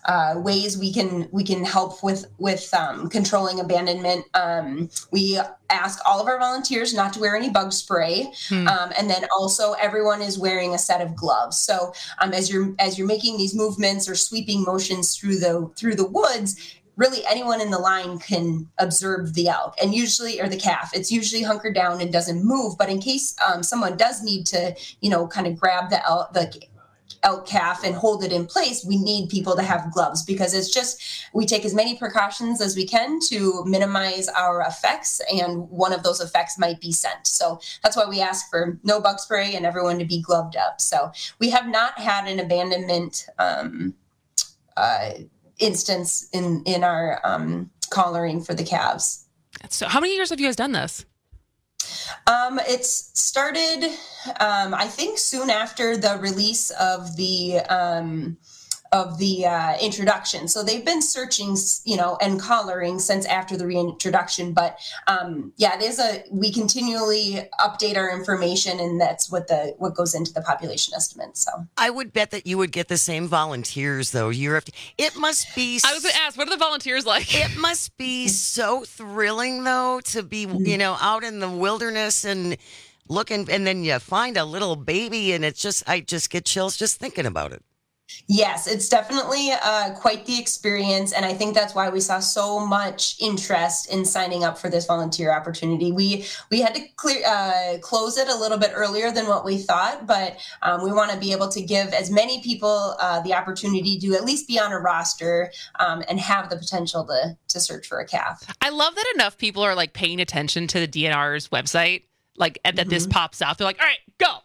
uh, ways we can we can help with with um, controlling abandonment. Um, we ask all of our volunteers not to wear any bug spray, hmm. um, and then also everyone is wearing a set of gloves. So um, as you're as you're making these movements or sweeping motions through the through the woods, really anyone in the line can observe the elk and usually, or the calf. It's usually hunkered down and doesn't move. But in case um, someone does need to, you know, kind of grab the elk, the elk calf and hold it in place, we need people to have gloves because it's just, we take as many precautions as we can to minimize our effects. And one of those effects might be scent. So that's why we ask for no bug spray and everyone to be gloved up. So we have not had an abandonment um, uh instance in in our um collaring for the calves. So how many years have you guys done this? Um it's started um I think soon after the release of the um of the uh, introduction. So they've been searching, you know, and collaring since after the reintroduction. But um, yeah, it is a, we continually update our information, and that's what the, what goes into the population estimate. So I would bet that you would get the same volunteers though. Year after, it must be. I was going to ask, what are the volunteers like? It must be so thrilling though to be, you know, out in the wilderness and looking, and then you find a little baby, and it's just, I just get chills just thinking about it. Yes, it's definitely uh, quite the experience. And I think that's why we saw so much interest in signing up for this volunteer opportunity. We we had to clear uh, close it a little bit earlier than what we thought, but um, we want to be able to give as many people uh, the opportunity to at least be on a roster um, and have the potential to, to search for a calf. I love that enough people are like paying attention to the D N R's website. Like that mm-hmm. This pops out. They're like, all right, go.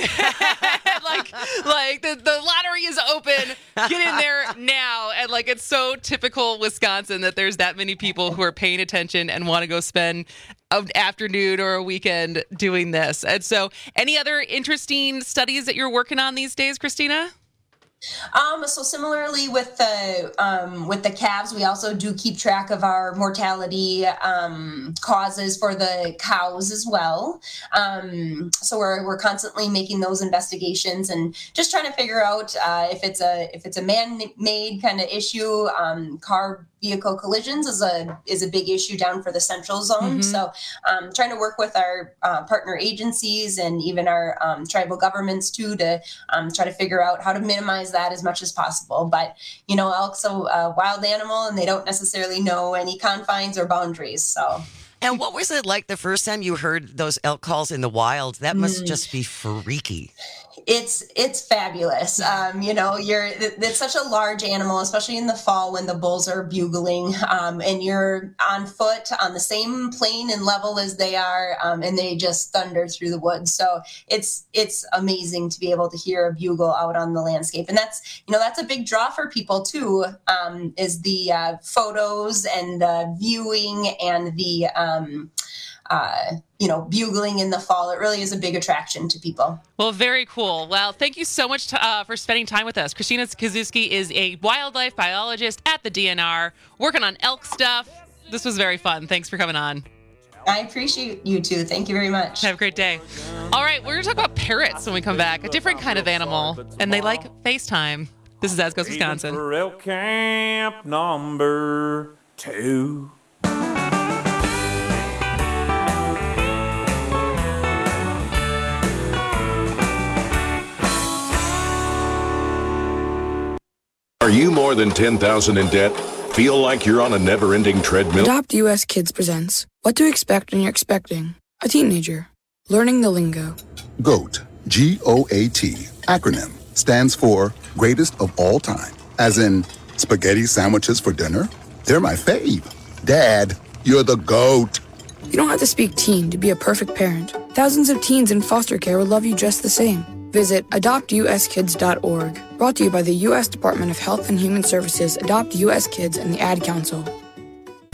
like, like the, the lottery is open. Get in there now. And like, it's so typical Wisconsin that there's that many people who are paying attention and want to go spend an afternoon or a weekend doing this. And so any other interesting studies that you're working on these days, Christina? Um, so similarly with the um, with the calves, we also do keep track of our mortality um, causes for the cows as well. Um, so we're we're constantly making those investigations and just trying to figure out uh, if it's a if it's a man-made kind of issue. Um, car vehicle collisions is a is a big issue down for the central zone. Mm-hmm. So um, trying to work with our uh, partner agencies and even our um, tribal governments too to um, try to figure out how to minimize that as much as possible. But, you know, elk's a uh, wild animal and they don't necessarily know any confines or boundaries. So. And what was it like the first time you heard those elk calls in the wild? That must mm. just be freaky. It's it's fabulous. Um, you know, you're it's such a large animal, especially in the fall when the bulls are bugling, um, and you're on foot on the same plane and level as they are, um, and they just thunder through the woods. So it's it's amazing to be able to hear a bugle out on the landscape, and that's you know that's a big draw for people too. Um, is the uh, photos and the viewing and the um, uh, you know, bugling in the fall. It really is a big attraction to people. Well, very cool. Well, thank you so much to, uh, for spending time with us. Christina Kazuski is a wildlife biologist at the D N R, working on elk stuff. This was very fun. Thanks for coming on. I appreciate you too. Thank you very much. Have a great day. All right, we're going to talk about parrots when we come back, a different kind of animal, and they like FaceTime. This is As Goes Wisconsin. For elk camp number two. Are you more than ten thousand dollars in debt? Feel like you're on a never-ending treadmill? Adopt U S Kids presents What to Expect When You're Expecting a Teenager. Learning the lingo. GOAT, G O A T, acronym, stands for Greatest of All Time. As in, spaghetti sandwiches for dinner? They're my fave. Dad, you're the GOAT. You don't have to speak teen to be a perfect parent. Thousands of teens in foster care will love you just the same. Visit adopt u s kids dot org. Brought to you by the U S Department of Health and Human Services, Adopt U S Kids, and the Ad Council.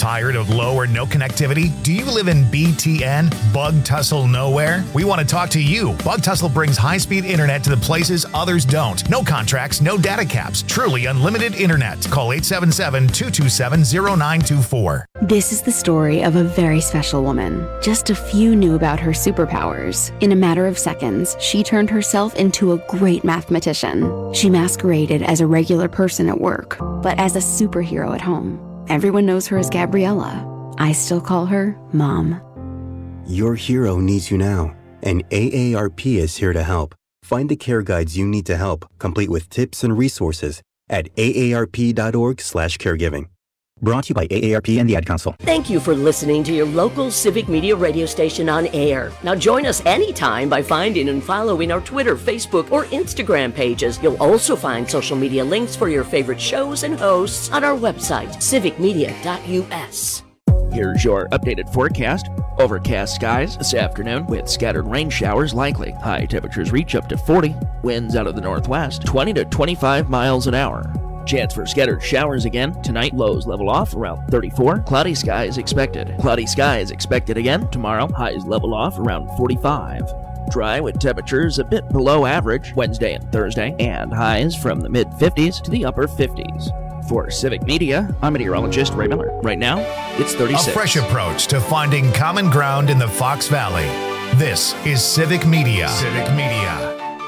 Tired of low or no connectivity? Do you live in B T N, Bug Tussle Nowhere? We want to talk to you. Bug Tussle brings high-speed internet to the places others don't. No contracts, no data caps. Truly unlimited internet. Call eight seven seven, two two seven, zero nine two four. This is the story of a very special woman. Just a few knew about her superpowers. In a matter of seconds, she turned herself into a great mathematician. She masqueraded as a regular person at work, but as a superhero at home. Everyone knows her as Gabriella. I still call her Mom. Your hero needs you now, and A A R P is here to help. Find the care guides you need to help, complete with tips and resources at A A R P dot org slash caregiving. Brought to you by A A R P and the Ad Council. Thank you for listening to your local Civic Media radio station on air. Now join us anytime by finding and following our Twitter, Facebook, or Instagram pages. You'll also find social media links for your favorite shows and hosts on our website, civic media dot U S. Here's your updated forecast. Overcast skies this afternoon with scattered rain showers likely. High temperatures reach up to forty. Winds out of the northwest, twenty to twenty-five miles an hour. Chance for scattered showers again. Tonight, lows level off around thirty-four. Cloudy skies expected. Cloudy skies expected again. Tomorrow, highs level off around forty-five. Dry with temperatures a bit below average Wednesday and Thursday, and highs from the mid-fifties to the upper fifties. For Civic Media, I'm meteorologist Ray Miller. Right now, it's thirty-six. A fresh approach to finding common ground in the Fox Valley. This is Civic Media. Civic Media.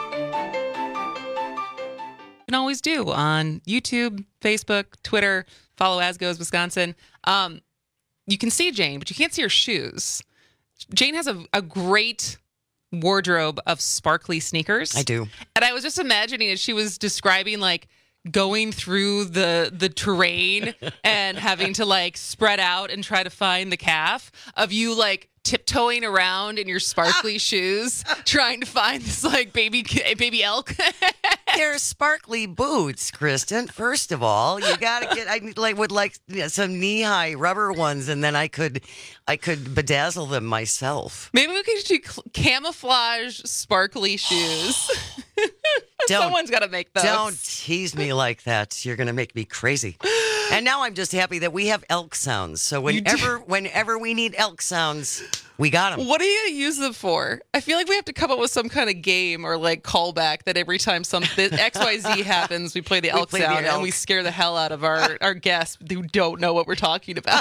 Can always do on YouTube, Facebook, Twitter. Follow As Goes Wisconsin. Um, you can see Jane, but you can't see her shoes. Jane has a, a great wardrobe of sparkly sneakers. I do. And I was just imagining as she was describing like going through the the terrain and having to like spread out and try to find the calf of you like tiptoeing around in your sparkly shoes trying to find this like baby baby elk. They're sparkly boots, Kristen. First of all, you gotta get. I like would like you know, some knee-high rubber ones, and then I could, I could bedazzle them myself. Maybe we could do camouflage sparkly shoes. Someone's got to make those. Don't tease me like that. You're gonna make me crazy. And now I'm just happy that we have elk sounds. So whenever, whenever we need elk sounds, we got them. What do you use them for? I feel like we have to come up with some kind of game or like callback that every time something X Y Z happens, we play the elk play sound the elk. and we scare the hell out of our, our guests who don't know what we're talking about.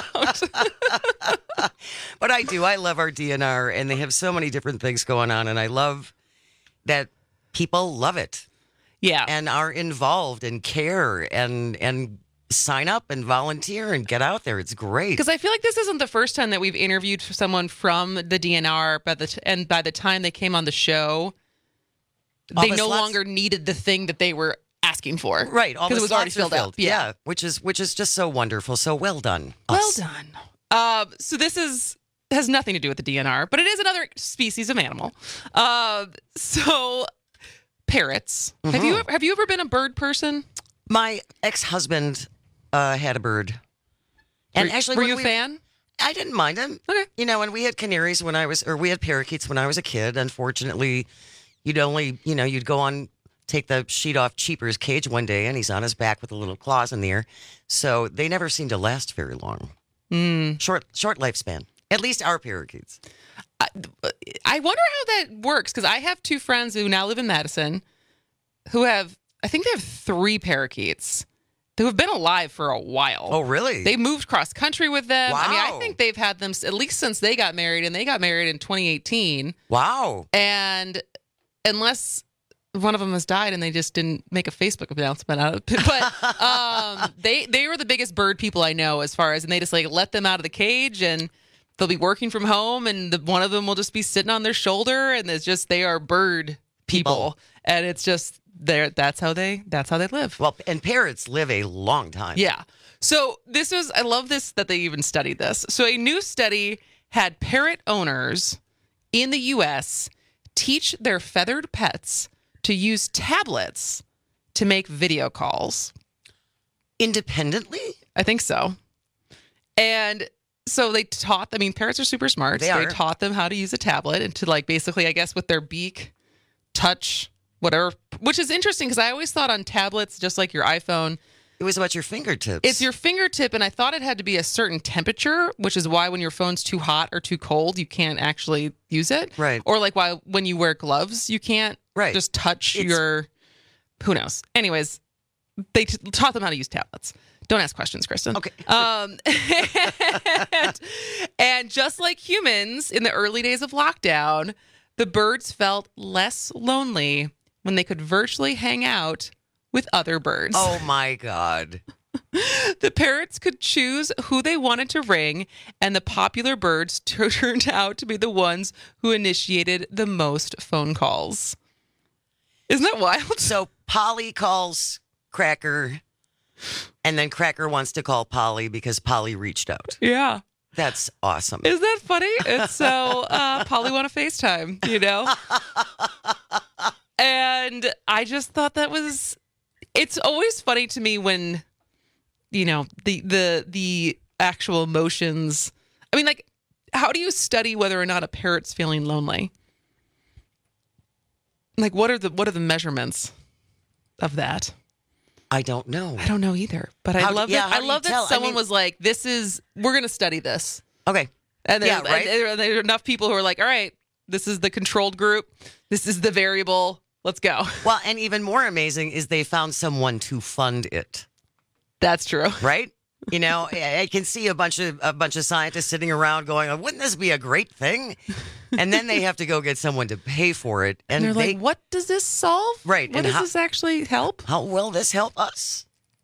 But I do. I love our D N R, and they have so many different things going on, and I love that people love it. Yeah. And are involved and care and and sign up and volunteer and get out there. It's great. Because I feel like this isn't the first time that we've interviewed someone from the D N R, by the t- and by the time they came on the show, All they the no slots- longer needed the thing that they were asking for. Right. All the Because it was slots already are filled filled. up. Yeah. Yeah, which is which is just so wonderful. So well done. Well us. done. Uh, so this is has nothing to do with the D N R, but it is another species of animal. Uh, so parrots. Mm-hmm. Have you have you ever been a bird person? My ex-husband uh, had a bird. And were, actually, were when you a we- fan? I didn't mind him. Okay. You know, and we had canaries when I was, or we had parakeets when I was a kid. Unfortunately, you'd only, you know, you'd go on, take the sheet off Cheaper's cage one day, and he's on his back with the little claws in the air. So they never seem to last very long. Mm. Short, short lifespan. At least our parakeets. I, I wonder how that works because I have two friends who now live in Madison who have, I think they have three parakeets who have been alive for a while. Oh, really? They moved cross country with them. I mean, I Wow. think they've had them at least since they got married, and they got married in twenty eighteen. Wow. And unless one of them has died and they just didn't make a Facebook announcement out of it, but um, they they were the biggest bird people I know as far as, and they just like let them out of the cage and they'll be working from home, and the, one of them will just be sitting on their shoulder, and it's just they are bird people, people. And it's just there. That's how they. That's how they live. Well, and parrots live a long time. Yeah. So this was. I love this that they even studied this. So a new study had parrot owners in the U S teach their feathered pets to use tablets to make video calls independently. I think so. And so they taught. I mean, parrots are super smart. They so are. They taught them how to use a tablet and to like basically, I guess, with their beak, touch whatever. Which is interesting because I always thought on tablets, just like your iPhone, It was about your fingertips. It's your fingertip, and I thought it had to be a certain temperature, which is why when your phone's too hot or too cold, you can't actually use it. Right. Or like why when you wear gloves, you can't right. just touch It's- your, who knows. Anyways, they t- taught them how to use tablets. Don't ask questions, Kristen. Okay. Um, and, and just like humans in the early days of lockdown, the birds felt less lonely when they could virtually hang out with other birds. Oh, my God. The parrots could choose who they wanted to ring, and the popular birds t- turned out to be the ones who initiated the most phone calls. Isn't that wild? So Polly calls Cracker, and then Cracker wants to call Polly because Polly reached out. Yeah. That's awesome. Isn't that funny? It's so uh, Polly want to FaceTime, you know? And I just thought that was, it's always funny to me when, you know, the the the actual emotions. I mean, like, how do you study whether or not a parrot's feeling lonely? Like, what are the what are the measurements of that? I don't know. I don't know either. But How- I love yeah, that. how I do love you that tell? I someone mean- uh, was like, "This is we're going to study this." Okay. And there, Yeah, right? and there, there are enough people who are like, "All right, this is the controlled group. This is the variable. Let's go." Well, and even more amazing is they found someone to fund it. That's true. Right? You know, I I can see a bunch of a bunch of scientists sitting around going, "Wouldn't this be a great thing?" And then they have to go get someone to pay for it, And and they're they like, "What does this solve? Right, What and does how- this actually help?" how will this help us?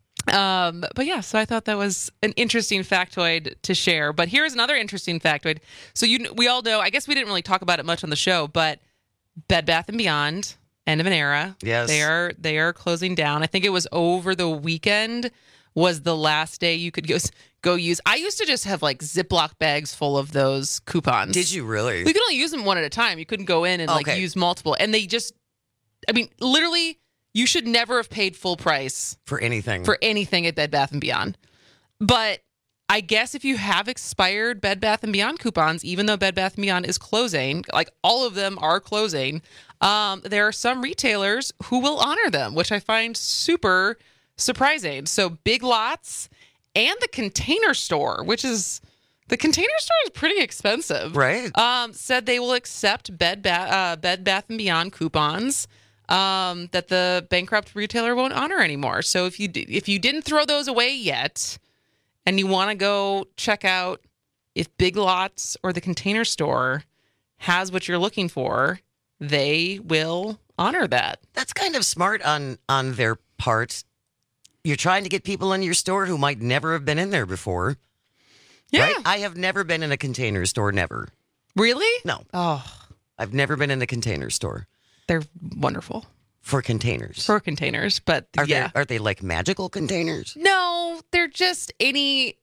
Um, but yeah, so I thought that was an interesting factoid to share. But here's another interesting factoid. So you, we all know, I guess we didn't really talk about it much on the show, but Bed Bath and Beyond, end of an era. Yes. They are, they are closing down. I think it was over the weekend was the last day you could go, go use. I used to just have like Ziploc bags full of those coupons. Did you really? We could only use them one at a time. You couldn't go in and like Okay. use multiple. And they just, I mean, literally, you should never have paid full price For anything. for anything at Bed Bath and Beyond. But I guess if you have expired Bed Bath and Beyond coupons, even though Bed Bath and Beyond is closing, like all of them are closing, um, there are some retailers who will honor them, which I find super surprising. So Big Lots and the Container Store, which is the Container Store is pretty expensive, Right. Um, said they will accept Bed Bath uh, Bed Bath and Beyond coupons. Um, that the bankrupt retailer won't honor anymore. So if you d- if you didn't throw those away yet, and you want to go check out if Big Lots or the Container Store has what you're looking for, they will honor that. That's kind of smart on on their part. You're trying to get people in your store who might never have been in there before. Yeah. Right? I have never been in a Container Store, never. Really? No. Oh, I've never been in a Container Store. they're wonderful For containers. for containers, but Are yeah. they are they like magical containers? No, they're just any.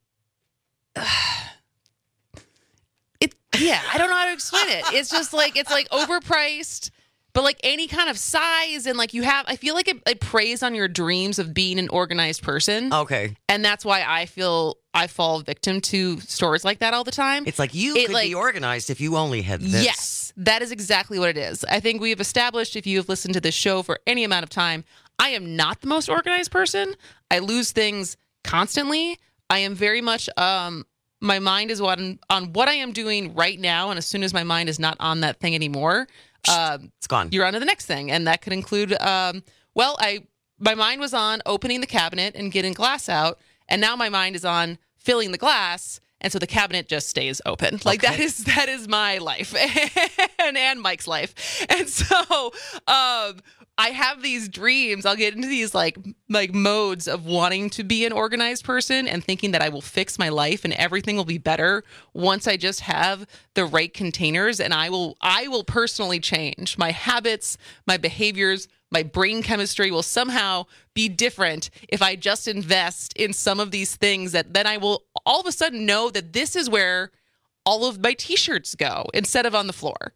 It yeah, I don't know how to explain it. It's just like it's like overpriced, but like any kind of size, and like you have. I feel like it, it preys on your dreams of being an organized person, Okay. and that's why I feel I fall victim to stores like that all the time. It's like you It, could like- be organized if you only had this. Yes, that is exactly what it is. I think we have established, if you have listened to this show for any amount of time, I am not the most organized person. I lose things constantly. I am very much, um, my mind is on, on what I am doing right now. And as soon as my mind is not on that thing anymore, um, It's gone. you're on to the next thing. And that could include, um, well, I my mind was on opening the cabinet and getting glass out. And now my mind is on filling the glass. And so the cabinet just stays open. Like that is that is my life and, and Mike's life. And so um, I have these dreams. I'll get into these like like modes of wanting to be an organized person and thinking that I will fix my life and everything will be better once I just have the right containers, and I will I will personally change my habits, my behaviors. My brain chemistry will somehow be different if I just invest in some of these things that then I will all of a sudden know that this is where all of my t-shirts go instead of on the floor.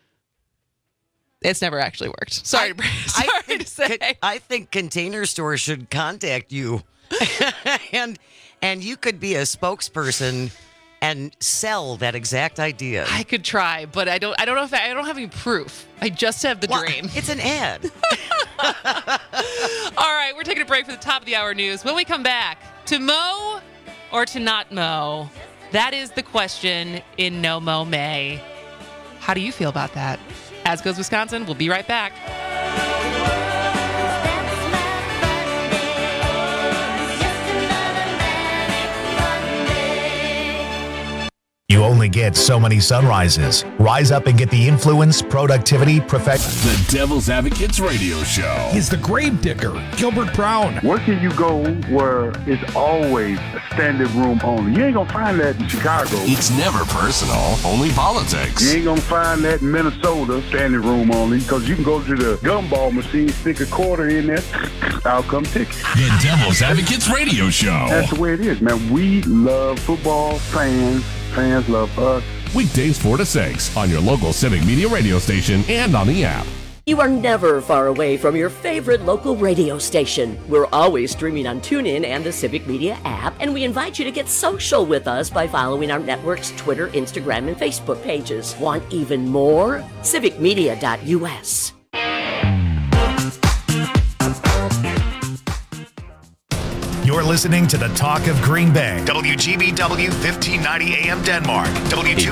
It's never actually worked. Sorry, I, sorry I think, to say. I think Container Store should contact you, and and you could be a spokesperson and sell that exact idea. I could try, but I don't. I don't know if I, I don't have any proof. I just have the Well, dream. It's an ad. All right. right, we're taking a break for the top of the hour news. When we come back, to mow or to not mow? That is the question in No Mow May. How do you feel about that? As Goes Wisconsin, we'll be right back. You only get so many sunrises. Rise up and get the influence, productivity, perfection. The Devil's Advocates Radio Show. He's the grave digger, Gilbert Brown. Where can you go where it's always a standing room only? You ain't gonna find that in Chicago. It's never personal, only politics. You ain't gonna find that in Minnesota, standing room only, because you can go to the gumball machine, stick a quarter in there, I'll come ticket. The Devil's Advocates Radio Show. That's the way it is, man. We love football, fans. Fans love us. Weekdays four to six on your local Civic Media radio station and on the app. You are never far away from your favorite local radio station. We're always streaming on TuneIn and the Civic Media app, and we invite you to get social with us by following our network's Twitter, Instagram, and Facebook pages. Want even more? civic media dot u s. You're listening to the Talk of Green Bay. W G B W fifteen ninety A M Denmark. W two